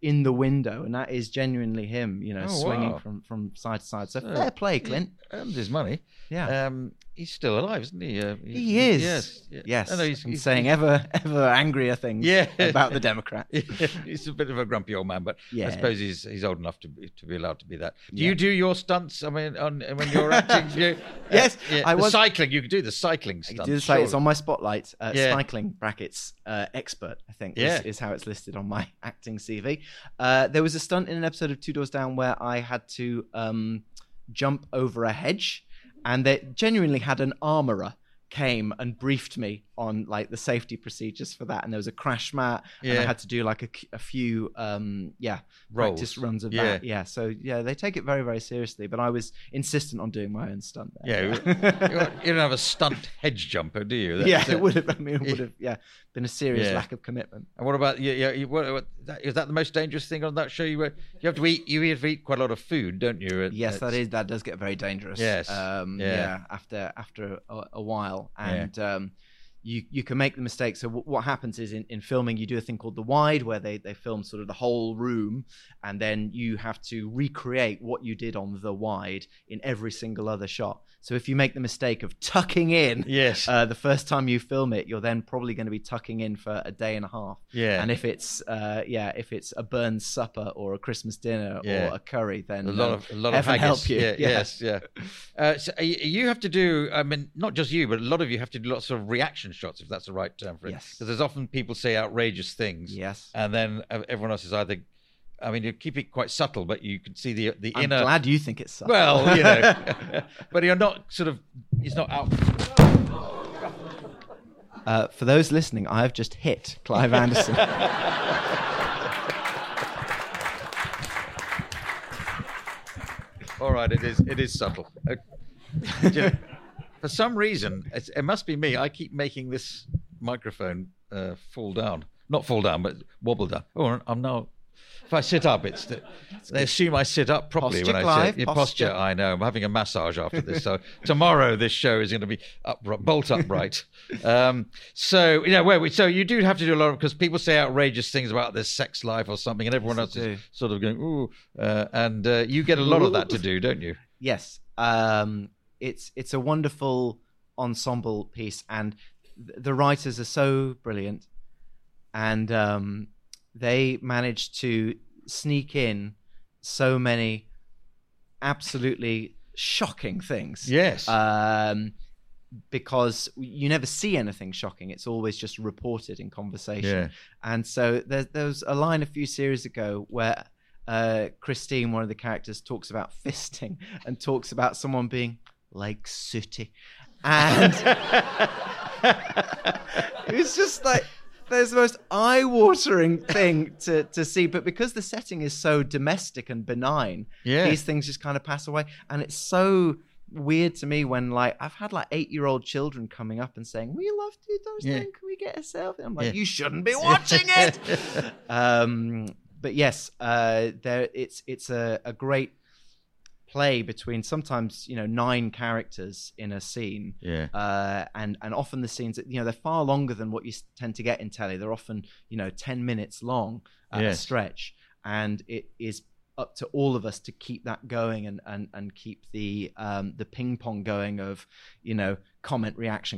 in the window, and that is genuinely him, swinging from side to side. So fair play, Clint. He earned his money. Yeah. He's still alive, isn't he? He is. Yes. Yes. I know he's saying ever angrier things about the Democrats. He's a bit of a grumpy old man, but Yeah. I suppose he's old enough to be allowed to be that. Do you do your stunts? I mean, when you're acting? Yes, I was cycling. You could do the cycling stunts. It's on my spotlight. Cycling brackets expert, I think, is how it's listed on my acting CV. There was a stunt in an episode of Two Doors Down where I had to jump over a hedge, and they genuinely had an armourer came and briefed me on like the safety procedures for that, and there was a crash mat, and I had to do like a few practice runs of that. So they take it very, very seriously, but I was insistent on doing my own stunt there. You don't have a stunt hedge jumper, do you? It would have been a serious lack of commitment. And what about is that the most dangerous thing on that show? You have to eat quite a lot of food, don't you? Yes, that does get very dangerous. Yes. After a while, and you can make the mistake. So what happens is in filming, you do a thing called the wide, where they film sort of the whole room, and then you have to recreate what you did on the wide in every single other shot. So if you make the mistake of tucking in the first time you film it, you're then probably going to be tucking in for a day and a half. And if it's a Burns supper or a Christmas dinner or a curry, then a lot of heaven help you. So you have to do, I mean, not just you, but a lot of you have to do lots of reaction shots, if that's the right term for it. Yes. Because there's often people say outrageous things. Yes. And then everyone else is either, I mean, you keep it quite subtle, but you can see the I'm inner. I'm glad you think it's subtle. Well, but you're not it's not out. For those listening, I have just hit Clive Anderson. All right, it is subtle. For some reason, it must be me. I keep making this microphone fall down. Not fall down, but wobble down. Oh, I'm now... If I sit up, they assume I sit up properly posture, when I Clive, sit. posture. I know. I'm having a massage after this. So tomorrow, this show is going to be bolt upright. So you do have to do a lot because people say outrageous things about their sex life or something, and everyone else is sort of going ooh, and you get a lot of that to do, don't you? Yes. It's a wonderful ensemble piece, and the writers are so brilliant, and they managed to sneak in so many absolutely shocking things. Yes. Because you never see anything shocking. It's always just reported in conversation. And so there was a line a few series ago where Christine, one of the characters, talks about fisting and talks about someone being like sooty. And it was just like, there's the most eye-watering thing to see, but because the setting is so domestic and benign, these things just kind of pass away. And it's so weird to me when, like, I've had like 8-year-old children coming up and saying, "We love to do those things. Can we get a selfie?" I'm like, "You shouldn't be watching it." But yes, it's a great play between sometimes 9 characters in a scene, and often the scenes they're far longer than what you tend to get in telly. They're often 10 minutes long at a stretch, and it is up to all of us to keep that going and keep the ping pong going of comment reaction.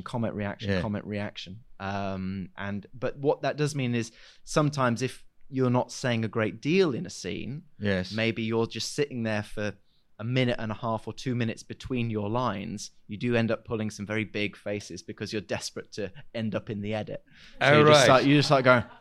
But what that does mean is sometimes if you're not saying a great deal in a scene, maybe you're just sitting there for a minute and a half or 2 minutes between your lines, you do end up pulling some very big faces because you're desperate to end up in the edit. So you just start going.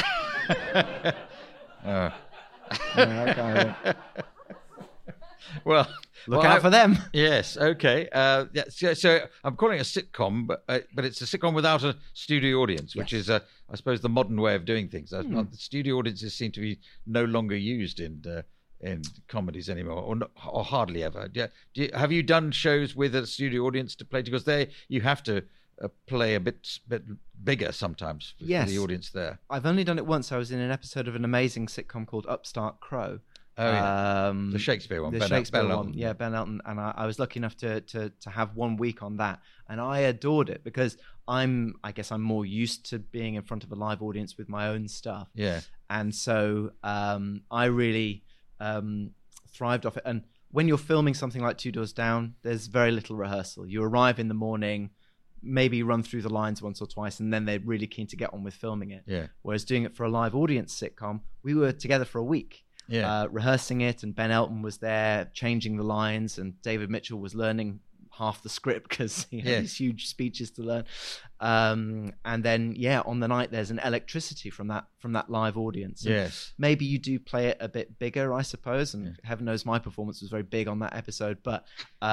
Well, look out for them. Yes. Okay. So I'm calling it a sitcom, but it's a sitcom without a studio audience, which is, I suppose, the modern way of doing things. The studio audiences seem to be no longer used in comedies anymore, or hardly ever. Have you done shows with a studio audience to play? Because there you have to play a bit bigger sometimes for the audience there. I've only done it once. I was in an episode of an amazing sitcom called Upstart Crow. Oh, yeah. The Shakespeare one. The Ben Shakespeare Ben one. Elton. Yeah, Ben Elton. And I was lucky enough to have 1 week on that. And I adored it because I guess I'm more used to being in front of a live audience with my own stuff. Yeah. And so I really thrived off it. And when you're filming something like Two Doors Down, there's very little rehearsal. You arrive in the morning, maybe run through the lines once or twice, and then they're really keen to get on with filming it. Yeah. Whereas doing it for a live audience sitcom, we were together for a week. Yeah. Rehearsing it, and Ben Elton was there changing the lines, and David Mitchell was learning half the script because he had these huge speeches to learn. And then on the night there's an electricity from that live audience. And yes. maybe you do play it a bit bigger, I suppose, and heaven knows my performance was very big on that episode, but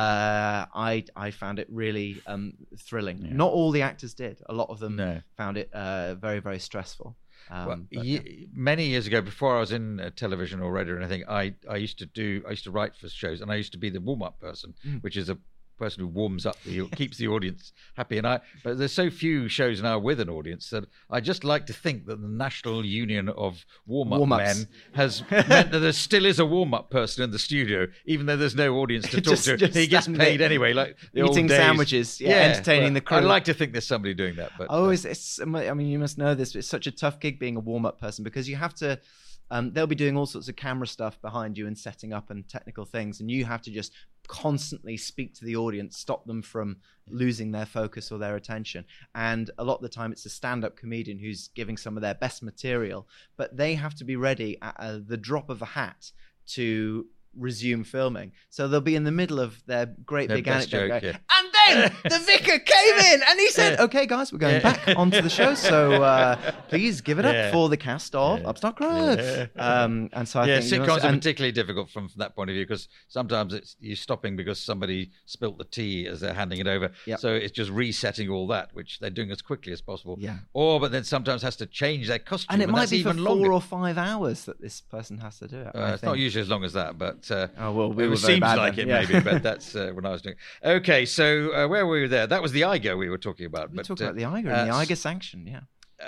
I found it really thrilling. Yeah. Not all the actors did. A lot of them found it very, very stressful. Many years ago, before I was in television or radio or anything, I used to write for shows, and I used to be the warm-up person, which is a person who warms up, keeps the audience happy. But there's so few shows now with an audience that I just like to think that the National Union of Warm-Up Men has meant that there still is a warm-up person in the studio, even though there's no audience to talk to. He gets paid anyway, like the eating old days. Sandwiches, entertaining the crew. I'd like to think there's somebody doing that. But I mean, you must know this. It's such a tough gig being a warm-up person because you have to. They'll be doing all sorts of camera stuff behind you and setting up and technical things, and you have to just constantly speak to the audience, stop them from losing their focus or their attention. And a lot of the time it's a stand-up comedian who's giving some of their best material, but they have to be ready at the drop of a hat to resume filming. So they'll be in the middle of their great big anecdote joke, going, and then the vicar came in and he said, okay guys, we're going back onto the show, so please give it up for the cast of Upstart Crow. And so I think sitcoms are particularly difficult from that point of view, because sometimes you're stopping because somebody spilt the tea as they're handing it over. So it's just resetting all that, which they're doing as quickly as possible. But then sometimes has to change their costume, and it might be even for longer. 4 or 5 hours that this person has to do it. It's not usually as long as that, but it seems like it maybe, but that's when I was doing. Okay, so where were we there? That was the Eiger we were talking about. We talked about the Eiger and the Eiger sanction,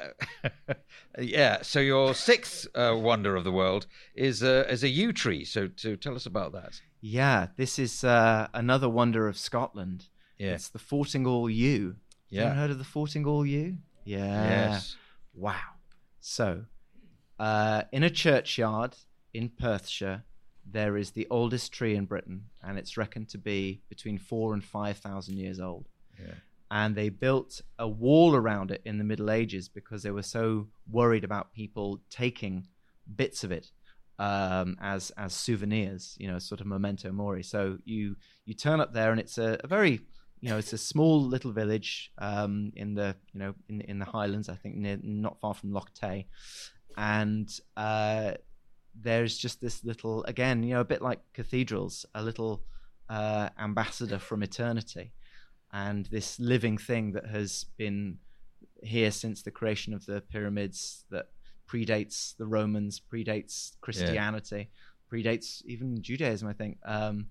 So your 6th wonder of the world is a yew tree. So tell us about that. Yeah, this is another wonder of Scotland. Yeah. It's the Fortingall yew. Yeah. You ever heard of the Fortingall yew? Yeah. Yes. Wow. So, in a churchyard in Perthshire, there is the oldest tree in Britain, and it's reckoned to be between 4,000 and 5,000 years old. Yeah. And they built a wall around it in the Middle Ages because they were so worried about people taking bits of it as souvenirs, sort of memento mori. So you turn up there, and it's a very, it's a small little village in the Highlands, I think, not far from Loch Tay, and there's just this little, again, a bit like cathedrals, a little ambassador from eternity, and this living thing that has been here since the creation of the pyramids, that predates the Romans, predates Christianity, predates even Judaism, I think.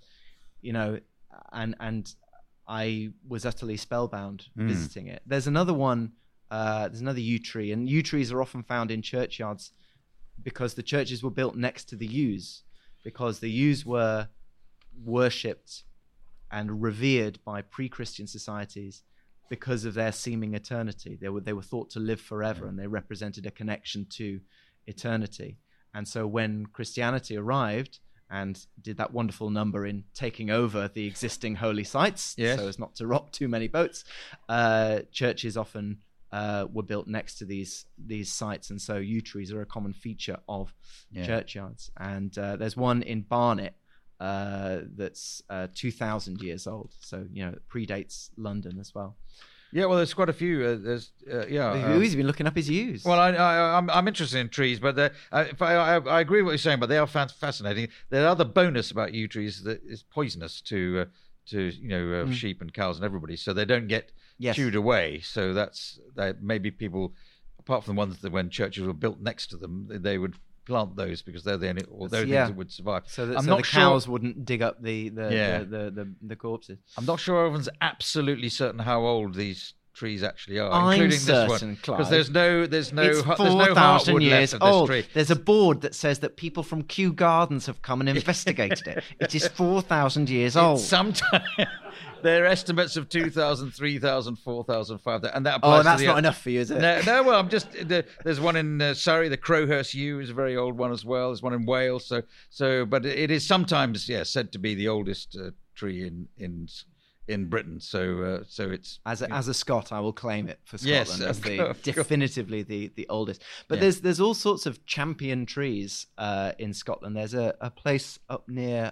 And I was utterly spellbound visiting it. There's another one, there's another yew tree, and yew trees are often found in churchyards because the churches were built next to the yews, because the yews were worshipped and revered by pre-Christian societies because of their seeming eternity. They were thought to live forever, and they represented a connection to eternity. And so when Christianity arrived and did that wonderful number in taking over the existing holy sites, so as not to rock too many boats, churches often were built next to these sites, and so yew trees are a common feature of churchyards. And there's one in Barnet that's 2,000 years old, so it predates London as well. Yeah, well, there's quite a few. He's been looking up his yews. Well, I'm interested in trees, but I agree with what you're saying, but they are fascinating. The other bonus about yew trees that is poisonous to sheep and cows and everybody, so they don't get chewed away. So that maybe people, apart from the ones that when churches were built next to them, they would plant those because they're the only things that would survive. So the cows wouldn't dig up the corpses. I'm not sure everyone's absolutely certain how old these trees actually are, I'm including certain, this one, Clive. because there's no It's there's no 4,000 heartwood years left of old. this tree. There's a board that says that people from Kew Gardens have come and investigated it. It is 4,000 years old. Sometimes there are estimates of 2,000, 3,000, 4,000, 5,000, and that applies that's to the not enough for you, is it? No. Well, there's one in Surrey, the Crowhurst Yew is a very old one as well. There's one in Wales. But it is sometimes said to be the oldest tree in Britain. So it's as a Scot, I will claim it for Scotland as definitively the oldest. But there's all sorts of champion trees in Scotland. There's a place up near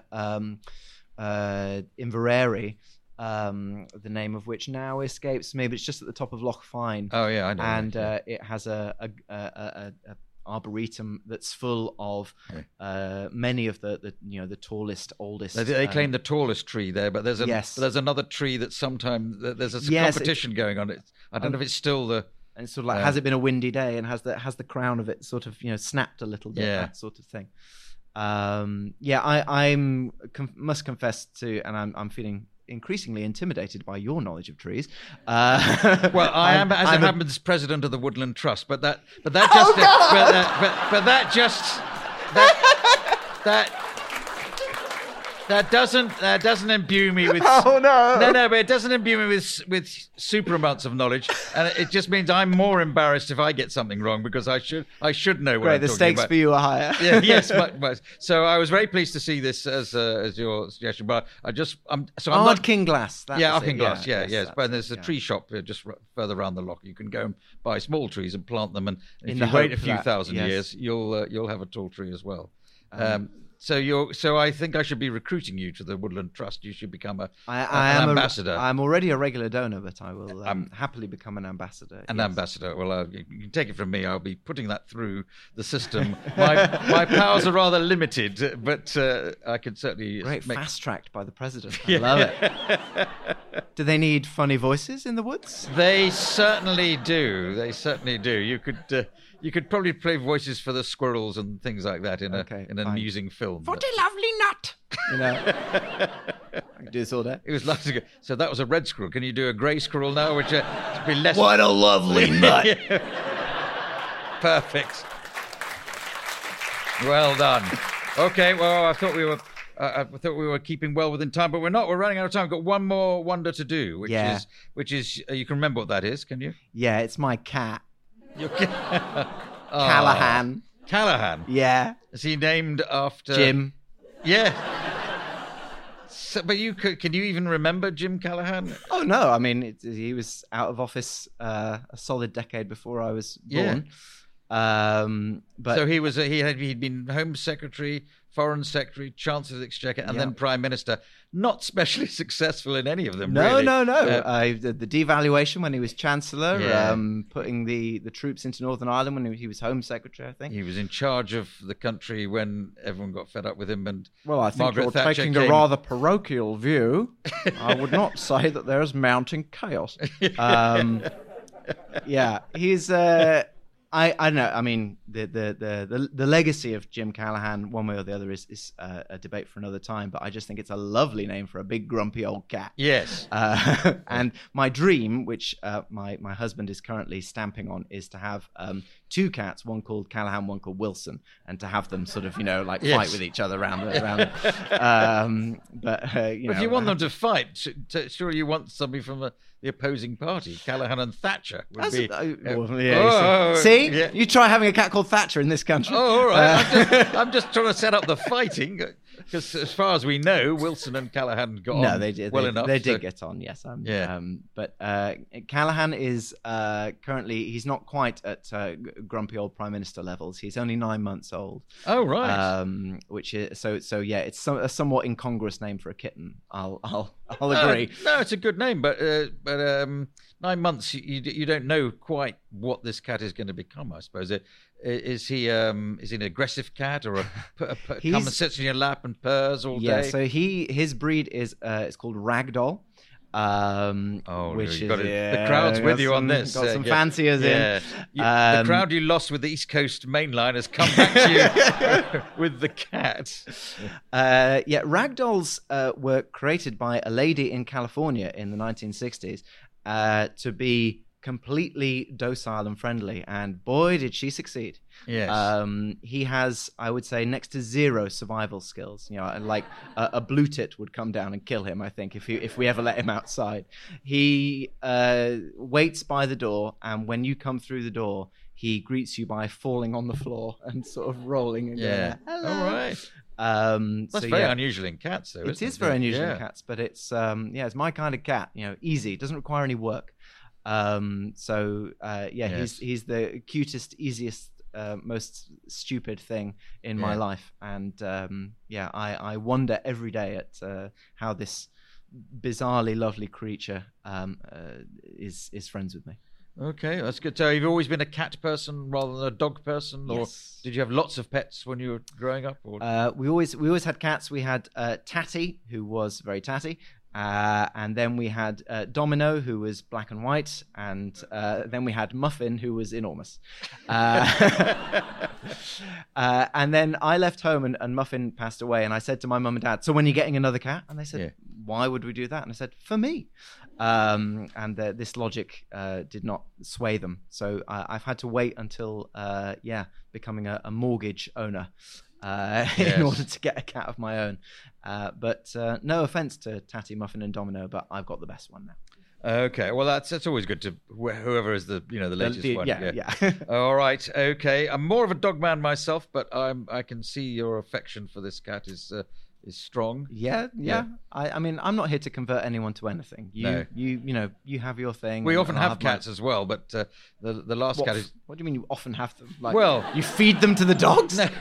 Inverary, the name of which now escapes me, but it's just at the top of Loch Fyne. Oh yeah, I know. And it has a arboretum that's full of many of the tallest, oldest. They claim the tallest tree there, but there's another tree that sometimes there's a competition going on. I don't know if it's still the. And it's sort of like, has it been a windy day, and has the crown of it sort of snapped a little bit, that sort of thing. I must confess to, and I'm feeling increasingly intimidated by your knowledge of trees. Well, I am, as it happens, president of the Woodland Trust, but that doesn't imbue me with. Oh no! No, but it doesn't imbue me with super amounts of knowledge, and it just means I'm more embarrassed if I get something wrong, because I should know what I'm talking about. The stakes for you are higher. Yes, much. So I was very pleased to see this as your suggestion, but I'm Ardkinglass. Ardkinglass. Yes. But there's a tree shop just further around the loch. You can go and buy small trees and plant them, and if you wait a few thousand years, you'll have a tall tree as well. So I think I should be recruiting you to the Woodland Trust. You should become an ambassador. I'm already a regular donor, but I will happily become an ambassador. Ambassador. Well, you can take it from me. I'll be putting that through the system. My powers are rather limited, but I can certainly fast-tracked by the president. I love it. Do they need funny voices in the woods? They certainly do. You could probably play voices for the squirrels and things like that in an amusing film. What a lovely nut! I can do this all day. It was lovely to go. So that was a red squirrel. Can you do a grey squirrel now, which to be less? What a lovely nut! Perfect. Well done. Okay. Well, I thought we were keeping well within time, but we're not. We're running out of time. We've got one more wonder to do, which is you can remember what that is, can you? Yeah, it's my cat. Callahan. Callahan? Yeah. Is he named after... Jim. Yeah. So, but can you even remember Jim Callahan? Oh, no. I mean, he was out of office a solid decade before I was born. But so he'd been Home Secretary, Foreign Secretary, Chancellor of the Exchequer, and then Prime Minister. Not specially successful in any of them. No, really. No. The devaluation when he was Chancellor, putting the troops into Northern Ireland when he was Home Secretary, I think. He was in charge of the country when everyone got fed up with him. And I think Margaret you're Thatcher taking a rather parochial view. I would not say that there's mounting chaos. He's... I don't know. I mean, the legacy of Jim Callahan, one way or the other, is a debate for another time. But I just think it's a lovely name for a big grumpy old cat. Yes. And my dream, which my husband is currently stamping on, is to have two cats, one called Callahan, one called Wilson, and to have them sort of fight with each other around. But if you want them to fight, surely you want somebody from the opposing party. Callahan and Thatcher would be. See, you try having a cat called Thatcher in this country. Oh, all right. I'm just trying to set up the fighting, because as far as we know, Wilson and Callahan got on. No, they did. Enough. They did get on. Yes. But Callahan is currently, he's not quite at grumpy old Prime Minister levels. He's only 9 months old. Oh, right. Which is so. Yeah, it's a somewhat incongruous name for a kitten. I'll agree. No, it's a good name, but 9 months, you don't know quite what this cat is going to become, I suppose. Is he an aggressive cat, or come and sits in your lap and purrs all day? Yeah, so his breed is it's called Ragdoll. Which is the crowd's with you on this. Got some fanciers in. The crowd you lost with the East Coast Main Line has come back to you with the cat. Ragdolls were created by a lady in California in the 1960s. to be completely docile and friendly, and boy, did she succeed. Yes. He has, I would say, next to zero survival skills. You know, like a blue tit would come down and kill him, I think, if we ever let him outside. He waits by the door, and when you come through the door, he greets you by falling on the floor and sort of rolling and going, hello. All right. That's so, very unusual in cats, though. It is very unusual in cats, but it's it's my kind of cat. You know, easy. It doesn't require any work. He's the cutest, easiest, most stupid thing in my life, and I wonder every day at how this bizarrely lovely creature is friends with me. Okay, that's good. So you've always been a cat person rather than a dog person, or did you have lots of pets when you were growing up? Or? We always had cats. We had Tatty, who was very tatty. And then we had Domino, who was black and white, and then we had Muffin, who was enormous. And then I left home, and Muffin passed away, and I said to my mum and dad, so when are you getting another cat? And they said, why would we do that? And I said, for me. And this logic did not sway them. So I've had to wait until, becoming a mortgage owner. In order to get a cat of my own. But no offense to Tatty, Muffin and Domino, but I've got the best one now. Okay, well that's always good to whoever is the latest one. Yeah. All right, okay. I'm more of a dog man myself, but I can see your affection for this cat is strong. Yeah. I mean, I'm not here to convert anyone to anything. You have your thing. We often have cats as well, but the last cat is. What do you mean you often have them? Like, well, you feed them to the dogs? No.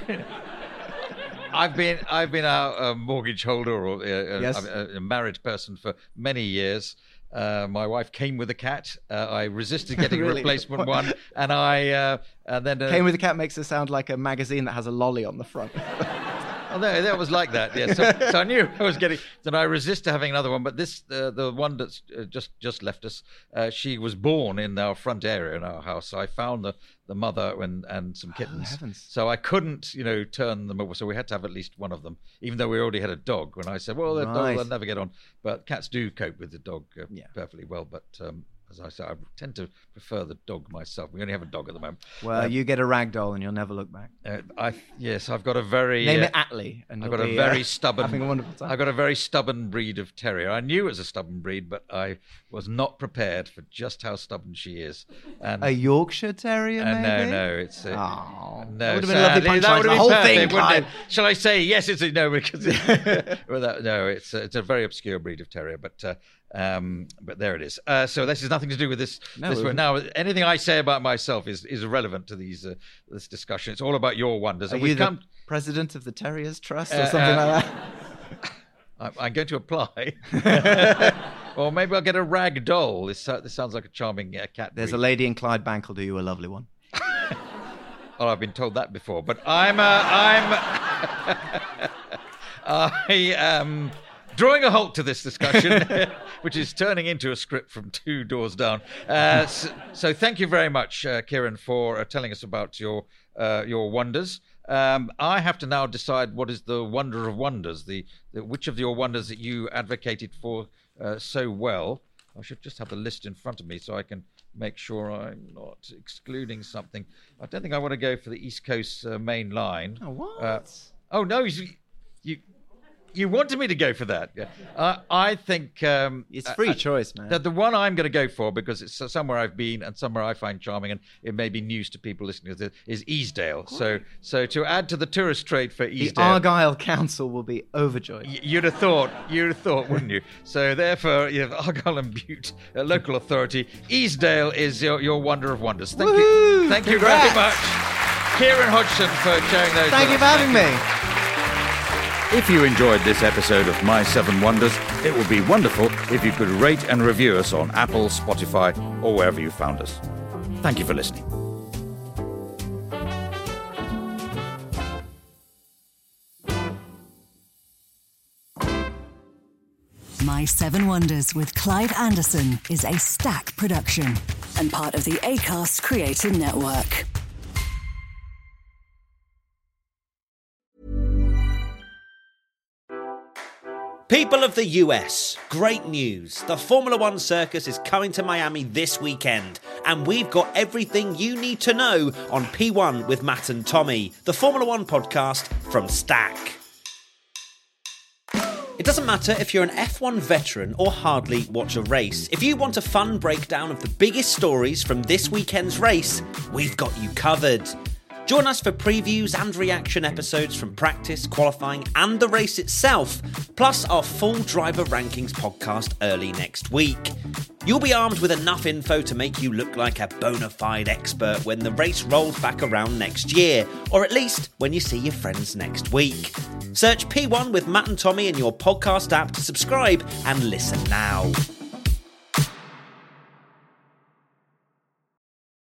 I've been a mortgage holder or a married person for many years. My wife came with a cat. I resisted getting a replacement one, and then Came with a Cat makes it sound like a magazine that has a lolly on the front. Oh, no, that was like that. Yeah, so I knew I was getting. Then I resisted having another one. But this, the one that's just left us, she was born in our front area in our house. So I found the mother and some kittens. Heavens. So I couldn't, turn them over. So we had to have at least one of them, even though we already had a dog. When I said, well, the dog will never get on, but cats do cope with the dog perfectly well. But as I said, I tend to prefer the dog myself. We only have a dog at the moment. Well, you get a rag doll and you'll never look back. I've got a very name it Atlee, and I've got a very stubborn. Having a wonderful time. I've got a very stubborn breed of terrier. I knew it was a stubborn breed, but I was not prepared for just how stubborn she is. And a Yorkshire Terrier, maybe? No, it's no. That would have been a lovely punchline. That would have the whole perfect, thing, wouldn't it? Shall I say yes? It's no, because it's a very obscure breed of terrier, but there it is. So this has nothing to do with this. This one. Now, anything I say about myself is irrelevant to this discussion. It's all about your wonders. Are you the president of the Terriers Trust or something like that? I'm going to apply. Or maybe I'll get a rag doll. This sounds like a charming cat. There's a lady in Clydebank who'll do you a lovely one. Oh, I've been told that before. But I am drawing a halt to this discussion, which is turning into a script from 2 doors down. So thank you very much, Kieran, for telling us about your wonders. I have to now decide what is the wonder of wonders, which of your wonders that you advocated for so well. I should just have the list in front of me so I can make sure I'm not excluding something. I don't think I want to go for the East Coast main line. Oh, what? Oh, no, you wanted me to go for that. Yeah. I think... it's free choice, man. The one I'm going to go for, because it's somewhere I've been and somewhere I find charming, and it may be news to people listening to this, is Easdale. So to add to the tourist trade for Easdale... The Argyll Council will be overjoyed. You'd have thought, wouldn't you? So therefore, you have Argyll and Bute, a local authority. Easdale is your wonder of wonders. Thank you very much, Kieran Hodgson, for sharing those. Thank you for having me. If you enjoyed this episode of My 7 Wonders, it would be wonderful if you could rate and review us on Apple, Spotify, or wherever you found us. Thank you for listening. My 7 Wonders with Clive Anderson is a Stack production and part of the Acast Creator Network. People of the US, great news. The Formula One circus is coming to Miami this weekend, and we've got everything you need to know on P1 with Matt and Tommy, the Formula One podcast from Stack. It doesn't matter if you're an F1 veteran or hardly watch a race. If you want a fun breakdown of the biggest stories from this weekend's race, we've got you covered. Join us for previews and reaction episodes from practice, qualifying and the race itself, plus our full driver rankings podcast early next week. You'll be armed with enough info to make you look like a bona fide expert when the race rolls back around next year, or at least when you see your friends next week. Search P1 with Matt and Tommy in your podcast app to subscribe and listen now.